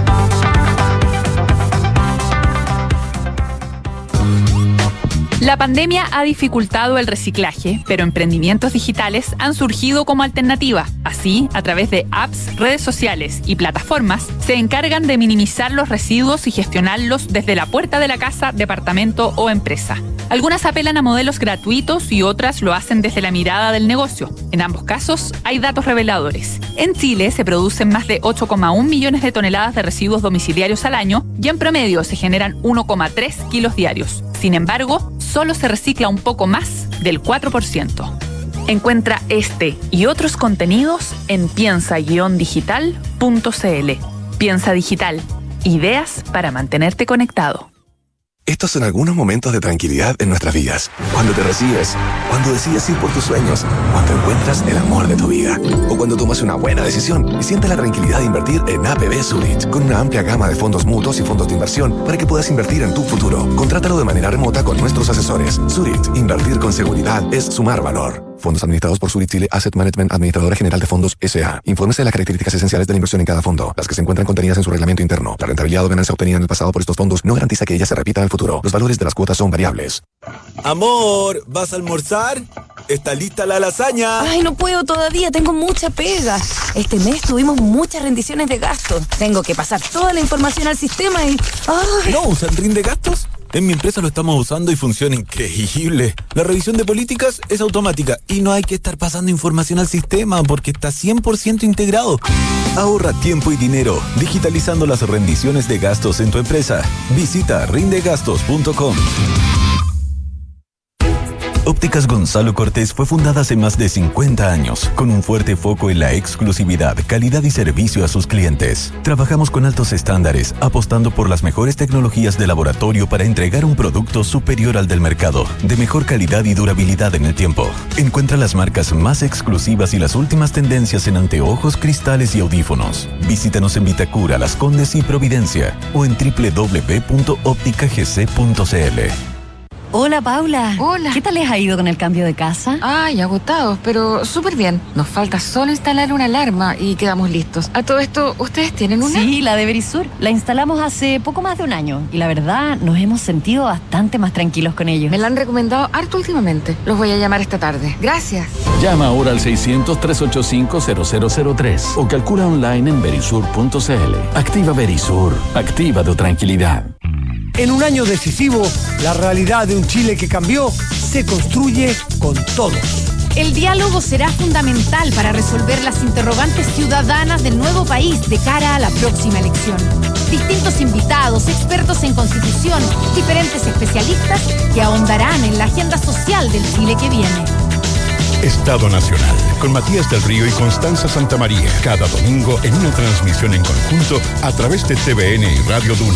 La pandemia ha dificultado el reciclaje, pero emprendimientos digitales han surgido como alternativa. Así, a través de apps, redes sociales y plataformas, se encargan de minimizar los residuos y gestionarlos desde la puerta de la casa, departamento o empresa. Algunas apelan a modelos gratuitos y otras lo hacen desde la mirada del negocio. En ambos casos, hay datos reveladores. En Chile se producen más de 8,1 millones de toneladas de residuos domiciliarios al año y en promedio se generan 1,3 kilos diarios. Sin embargo, solo se recicla un poco más del 4%. Encuentra este y otros contenidos en piensa-digital.cl. Piensa Digital. Ideas para mantenerte conectado. Estos son algunos momentos de tranquilidad en nuestras vidas. Cuando te recibes, cuando decides ir por tus sueños, cuando encuentras el amor de tu vida, o cuando tomas una buena decisión y sientes la tranquilidad de invertir en APB Zurich, con una amplia gama de fondos mutuos y fondos de inversión para que puedas invertir en tu futuro. Contrátalo de manera remota con nuestros asesores. Zurich, invertir con seguridad es sumar valor. Fondos administrados por Zurich Chile Asset Management, administradora general de fondos S.A. Infórmese de las características esenciales de la inversión en cada fondo, las que se encuentran contenidas en su reglamento interno. La rentabilidad o ganancia obtenida en el pasado por estos fondos no garantiza que ella se repita en el futuro. Los valores de las cuotas son variables. Amor, ¿vas a almorzar? ¿Está lista la lasaña? Ay, no puedo todavía, tengo mucha pega. Este mes tuvimos muchas rendiciones de gastos. Tengo que pasar toda la información al sistema y... ¡ay! ¿No usan RIN de gastos? En mi empresa lo estamos usando y funciona increíble. La revisión de políticas es automática y no hay que estar pasando información al sistema porque está 100% integrado. Ahorra tiempo y dinero digitalizando las rendiciones de gastos en tu empresa. Visita rindegastos.com. Ópticas Gonzalo Cortés fue fundada hace más de 50 años, con un fuerte foco en la exclusividad, calidad y servicio a sus clientes. Trabajamos con altos estándares, apostando por las mejores tecnologías de laboratorio para entregar un producto superior al del mercado, de mejor calidad y durabilidad en el tiempo. Encuentra las marcas más exclusivas y las últimas tendencias en anteojos, cristales y audífonos. Visítanos en Vitacura, Las Condes y Providencia, o en www.opticagc.cl. Hola, Paula. Hola. ¿Qué tal les ha ido con el cambio de casa? Ay, agotados, pero súper bien. Nos falta solo instalar una alarma y quedamos listos. A todo esto, ¿ustedes tienen una? Sí, la de Verisur. La instalamos hace poco más de un año y la verdad nos hemos sentido bastante más tranquilos con ellos. Me la han recomendado harto últimamente. Los voy a llamar esta tarde. Gracias. Llama ahora al 600-385-0003 o calcula online en verisur.cl. Activa Verisur. Activa tu tranquilidad. En un año decisivo, la realidad de un Chile que cambió se construye con todos. El diálogo será fundamental para resolver las interrogantes ciudadanas del nuevo país de cara a la próxima elección. Distintos invitados, expertos en constitución, diferentes especialistas que ahondarán en la agenda social del Chile que viene. Estado Nacional, con Matías del Río y Constanza Santamaría, cada domingo en una transmisión en conjunto a través de TVN y Radio Duna.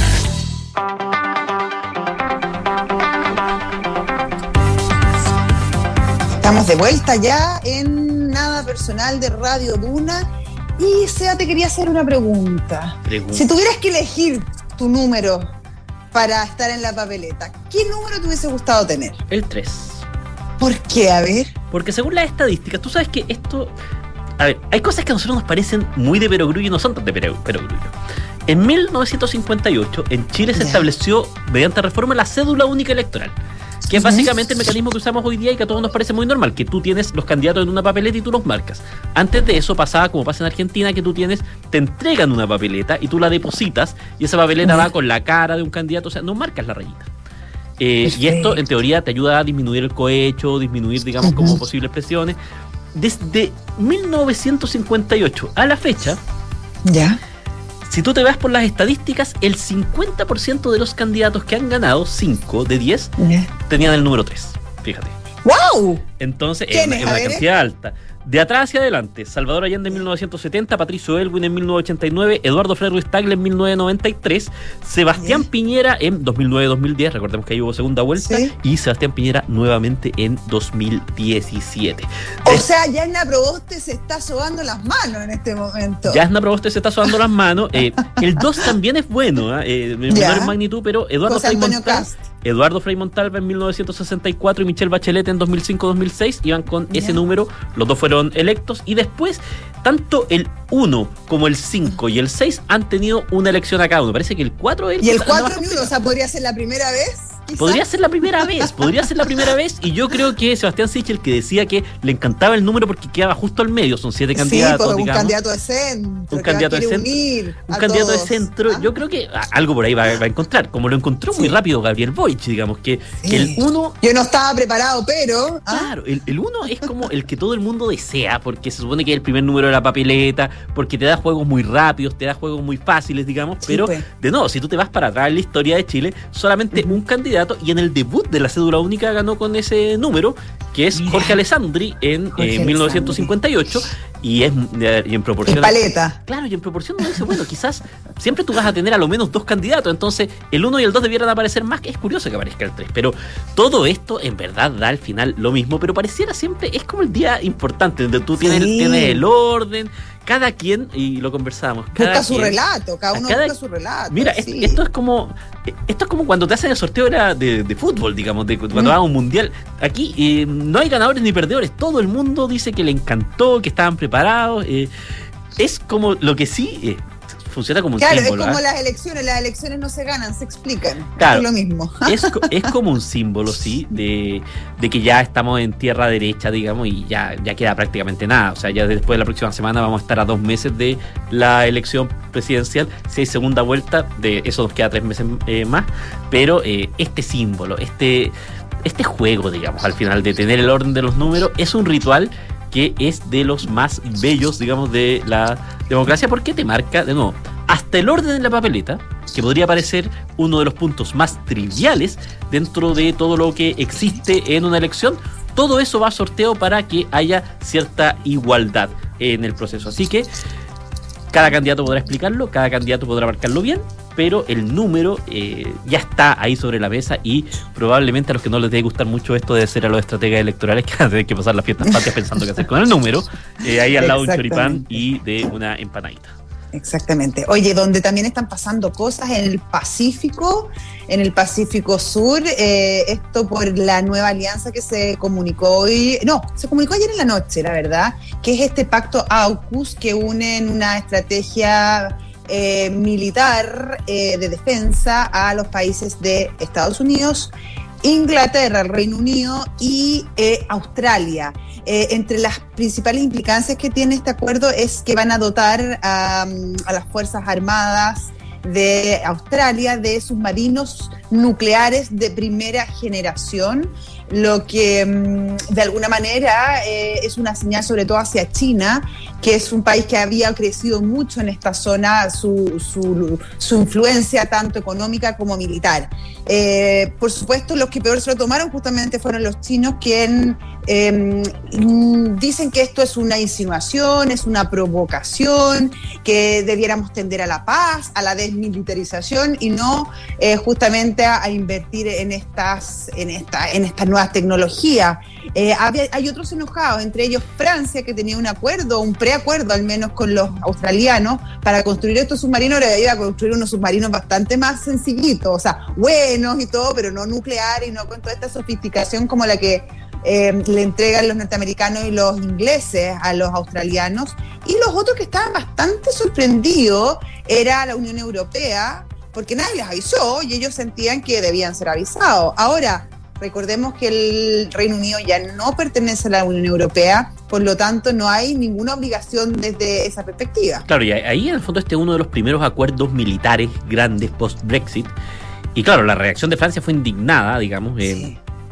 Estamos de vuelta ya en Nada Personal de Radio Duna. Y Seba, te quería hacer una pregunta. Si tuvieras que elegir tu número para estar en la papeleta, ¿qué número te hubiese gustado tener? El 3. ¿Por qué? A ver. Porque según las estadísticas, tú sabes que esto... A ver, hay cosas que a nosotros nos parecen muy de perogrullo y no son tan de perogrullo. En 1958, en Chile se estableció, mediante reforma, la cédula única electoral, que es básicamente el mecanismo que usamos hoy día y que a todos nos parece muy normal, que tú tienes los candidatos en una papeleta y tú los marcas. Antes de eso pasaba como pasa en Argentina, que te entregan una papeleta y tú la depositas y esa papeleta va con la cara de un candidato, o sea, no marcas la rayita. Y esto, en teoría, te ayuda a disminuir el cohecho, disminuir, digamos, como posibles presiones. Desde 1958 a la fecha, si tú te vas por las estadísticas, el 50% de los candidatos que han ganado, 5 de 10, tenían el número 3. Fíjate. ¡Wow! Entonces, es una cantidad alta. De atrás hacia adelante, Salvador Allende en 1970, Patricio Elwin en 1989, Eduardo Frei Ruiz-Tagle en 1993, Sebastián Piñera en 2009-2010, recordemos que ahí hubo segunda vuelta, y Sebastián Piñera nuevamente en 2017. O sea, Jasna Proboste se está sobando las manos en este momento. Jasna Proboste se está sobando las manos. El 2 también es bueno, menor en magnitud, pero Eduardo Frei Montalva en 1964 y Michelle Bachelet en 2005-2006 iban con ese número, los dos fueron electos, y después tanto el 1 como el 5 y el 6 han tenido una elección a cada uno. Parece que el 4 es... Y el 4 o sea, podría ser la primera vez. ¿Quizás? Podría ser la primera vez, y yo creo que Sebastián Sichel, que decía que le encantaba el número porque quedaba justo al medio, son 7 candidatos, un candidato de centro, un candidato de centro, yo creo que algo por ahí va a encontrar, como lo encontró muy rápido Gabriel Boric, digamos, que el 1... Yo no estaba preparado, pero... Claro, el 1 es como el que todo el mundo desea, porque se supone que es el primer número de la papeleta, porque te da juegos muy rápidos, te da juegos muy fáciles, digamos, pero de nuevo, si tú te vas para atrás en la historia de Chile, solamente un candidato, y en el debut de la cédula única ganó con ese número, que es Jorge Alessandri en 1958, y en proporción... paleta. Claro, y en proporción uno dice, bueno, quizás siempre tú vas a tener a lo menos 2 candidatos, entonces el 1 y el 2 debieran aparecer más, que es curioso que aparezca el 3, pero todo esto en verdad da al final lo mismo, pero pareciera siempre, es como el día importante, donde tú tienes el orden, cada quien, y lo conversábamos, busca su relato, cada uno busca su relato. Mira, esto es como cuando te hacen el sorteo de fútbol, digamos, de cuando vas a un mundial. Aquí no hay ganadores ni perdedores, todo el mundo dice que le encantó, que estaban preparados. Es como lo que sí funciona como un símbolo. Claro, es como las elecciones no se ganan, se explican. Claro, es lo mismo. Es como un símbolo, sí, de que ya estamos en tierra derecha, digamos, y ya queda prácticamente nada. O sea, ya después de la próxima semana vamos a estar a 2 meses de la elección presidencial. Si hay segunda vuelta, de eso nos queda 3 meses más. Pero este símbolo, este juego, digamos, al final, de tener el orden de los números, es un ritual que es de los más bellos, digamos, de la democracia, porque te marca, de nuevo, hasta el orden en la papeleta, que podría parecer uno de los puntos más triviales dentro de todo lo que existe en una elección. Todo eso va a sorteo para que haya cierta igualdad en el proceso. Así que cada candidato podrá explicarlo, cada candidato podrá marcarlo bien, pero el número ya está ahí sobre la mesa, y probablemente a los que no les debe gustar mucho esto de ser a los estrategas electorales, que van a tener que pasar las fiestas patrias pensando qué hacer con el número, ahí al lado un choripán y de una empanadita. Exactamente. Oye, donde también están pasando cosas en el Pacífico Sur, esto por la nueva alianza que se comunicó ayer en la noche, la verdad, que es este pacto AUKUS, que une en una estrategia militar de defensa a los países de Estados Unidos, Inglaterra, el Reino Unido y Australia. Entre las principales implicancias que tiene este acuerdo es que van a dotar a las Fuerzas Armadas de Australia de submarinos nucleares de primera generación, lo que de alguna manera es una señal sobre todo hacia China, que es un país que había crecido mucho en esta zona, su influencia tanto económica como militar. Por supuesto, los que peor se lo tomaron justamente fueron los chinos, quienes dicen que esto es una insinuación, es una provocación, que debiéramos tender a la paz, a la desmilitarización y no justamente a invertir en estas nuevas tecnologías. Hay otros enojados, entre ellos Francia, que tenía un preacuerdo al menos con los australianos para construir estos submarinos. Ahora iba a construir unos submarinos bastante más sencillitos, o sea, buenos y todo, pero no nucleares y no con toda esta sofisticación como la que le entregan los norteamericanos y los ingleses a los australianos. Y los otros que estaban bastante sorprendidos era la Unión Europea, porque nadie les avisó y ellos sentían que debían ser avisados. Ahora, recordemos que el Reino Unido ya no pertenece a la Unión Europea, por lo tanto no hay ninguna obligación desde esa perspectiva. Claro, y ahí en el fondo uno de los primeros acuerdos militares grandes post-Brexit. Y claro, la reacción de Francia fue indignada, digamos. Sí.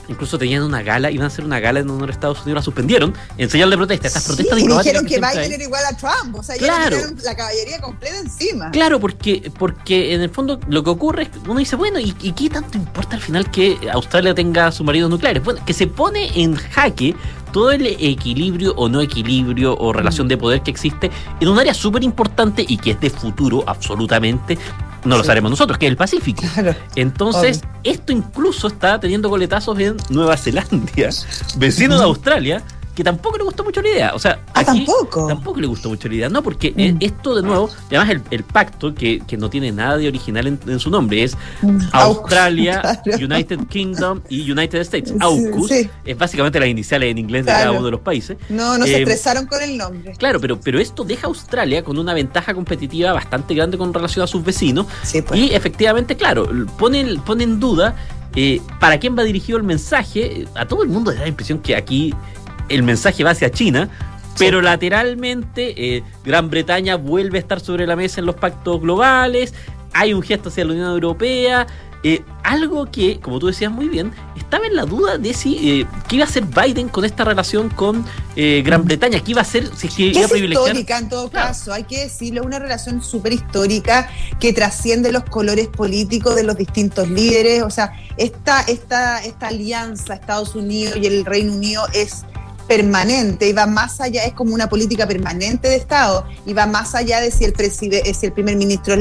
Incluso tenían una gala, iban a hacer una gala en honor a Estados Unidos, la suspendieron en señal de protesta. Estas protestas diplomáticas. Y dijeron que Biden era igual a Trump, o sea, ya le tiraron la caballería completa encima. Claro, porque en el fondo lo que ocurre es que uno dice, bueno, ¿y qué tanto importa al final que Australia tenga submarinos nucleares? Bueno, que se pone en jaque todo el equilibrio o no equilibrio o relación de poder que existe en un área súper importante y que es de futuro absolutamente. No lo sabemos nosotros, que es el Pacífico. Claro. Entonces, esto incluso está teniendo coletazos en Nueva Zelanda, vecino de Australia, que tampoco le gustó mucho la idea. O sea, aquí tampoco le gustó mucho la idea. No, porque esto de nuevo, además el pacto, que no tiene nada de original en su nombre, es Australia, claro. United Kingdom y United States. AUKUS es básicamente las iniciales en inglés de cada uno de los países. No se expresaron con el nombre. Claro, pero esto deja a Australia con una ventaja competitiva bastante grande con relación a sus vecinos. Sí, pues. Y efectivamente, claro, pone en duda para quién va dirigido el mensaje. A todo el mundo le da la impresión que aquí el mensaje va hacia China, pero lateralmente Gran Bretaña vuelve a estar sobre la mesa en los pactos globales, hay un gesto hacia la Unión Europea, algo que, como tú decías muy bien, estaba en la duda de si qué iba a hacer Biden con esta relación con Gran Bretaña, qué iba a hacer, si es que iba a privilegiar. Es histórica en todo caso, hay que decirlo, una relación súper histórica que trasciende los colores políticos de los distintos líderes. O sea, esta alianza Estados Unidos y el Reino Unido es permanente y va más allá, es como una política permanente de Estado y va más allá de si el primer ministro es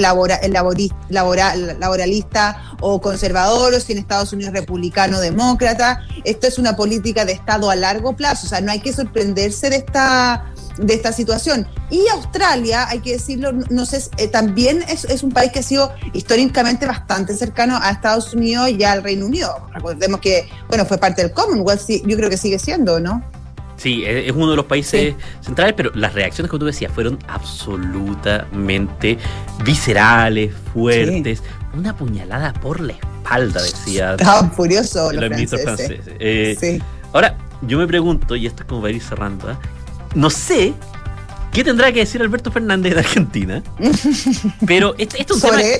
laboralista o conservador, o si en Estados Unidos es republicano o demócrata. Esto es una política de Estado a largo plazo, o sea, no hay que sorprenderse de esta situación. Y Australia, hay que decirlo, no sé, también es un país que ha sido históricamente bastante cercano a Estados Unidos y al Reino Unido. Recordemos que, bueno, fue parte del Commonwealth, sí, yo creo que sigue siendo, ¿no? Sí, es uno de los países centrales, pero las reacciones, como tú decías, fueron absolutamente viscerales, fuertes. Una puñalada por la espalda, decía. Estaban furiosos los ministros franceses. Ahora, yo me pregunto, y esto es como para ir cerrando, no sé qué tendrá que decir Alberto Fernández de Argentina, pero este es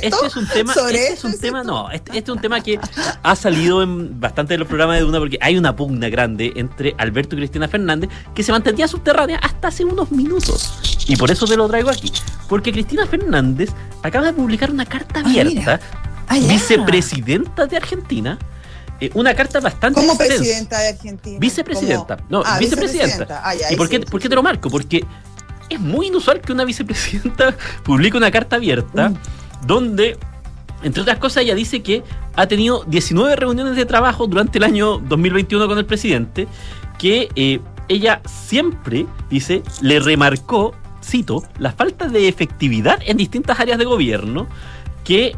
un tema que ha salido en bastante de los programas de Duna, porque hay una pugna grande entre Alberto y Cristina Fernández que se mantenía subterránea hasta hace unos minutos, y por eso te lo traigo aquí, porque Cristina Fernández acaba de publicar una carta abierta, vicepresidenta de Argentina. Una carta bastante ¿Cómo extensa. Presidenta de Argentina? Vicepresidenta. Vicepresidenta. ¿Y por qué te lo marco? Porque es muy inusual que una vicepresidenta publique una carta abierta donde, entre otras cosas, ella dice que ha tenido 19 reuniones de trabajo durante el año 2021 con el presidente, que ella siempre, dice, le remarcó, cito, la falta de efectividad en distintas áreas de gobierno, que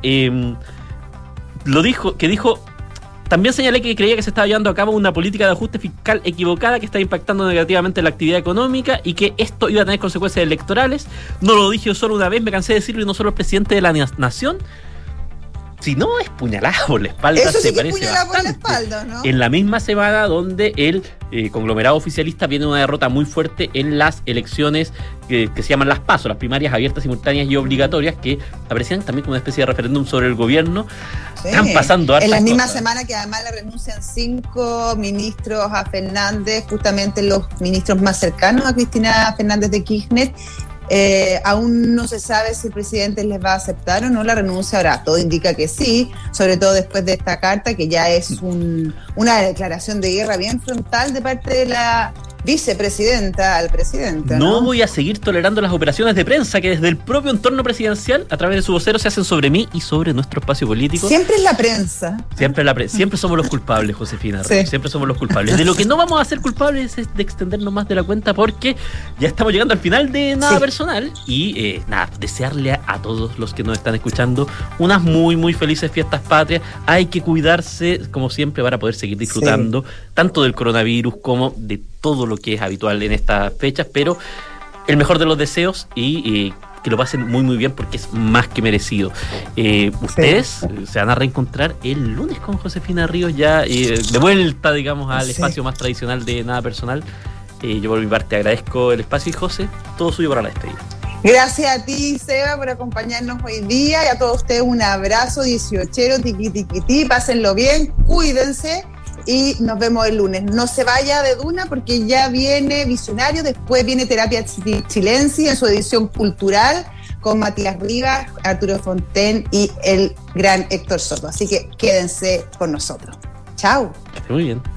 dijo. También señalé que creía que se estaba llevando a cabo una política de ajuste fiscal equivocada que está impactando negativamente la actividad económica y que esto iba a tener consecuencias electorales. No lo dije solo una vez, me cansé de decirlo, y no solo el presidente de la nación, sino es puñalada por la espalda. Eso sí, se parece bastante. Por la espalda, ¿no? En la misma semana donde el conglomerado oficialista viene una derrota muy fuerte en las elecciones que se llaman las PASO, las primarias abiertas, simultáneas y obligatorias, que aparecían también como una especie de referéndum sobre el gobierno. Están pasando hartas cosas. En la misma cosas. semana que además le renuncian 5 ministros a Fernández, justamente los ministros más cercanos a Cristina Fernández de Kirchner. Aún no se sabe si el presidente les va a aceptar o no la renuncia. Ahora, todo indica que sí, sobre todo después de esta carta, que ya es una declaración de guerra bien frontal de parte de la vicepresidenta al presidente. No voy a seguir tolerando las operaciones de prensa que desde el propio entorno presidencial, a través de su vocero, se hacen sobre mí y sobre nuestro espacio político. Siempre es la prensa. Siempre somos los culpables, Josefina. Sí. Siempre somos los culpables. De lo que no vamos a ser culpables es de extendernos más de la cuenta, porque ya estamos llegando al final de Nada Personal. Y desearle a todos los que nos están escuchando unas muy, muy felices fiestas patrias. Hay que cuidarse, como siempre, para poder seguir disfrutando tanto del coronavirus como de todo lo que es habitual en estas fechas, pero el mejor de los deseos y que lo pasen muy muy bien, porque es más que merecido. Ustedes se van a reencontrar el lunes con Josefina Ríos, ya de vuelta, digamos, al espacio más tradicional de Nada Personal. Yo por mi parte agradezco el espacio, y José, todo suyo para la despedida. Gracias a ti, Seba, por acompañarnos hoy día, y a todos ustedes un abrazo 18ero, tiqui tiqui ti, pásenlo bien, cuídense. y nos vemos el lunes. No se vaya de Duna porque ya viene Visionario, después viene Terapia Chilensis en su edición cultural con Matías Rivas, Arturo Fonten y el gran Héctor Soto. Así que quédense con nosotros. Chao. Muy bien.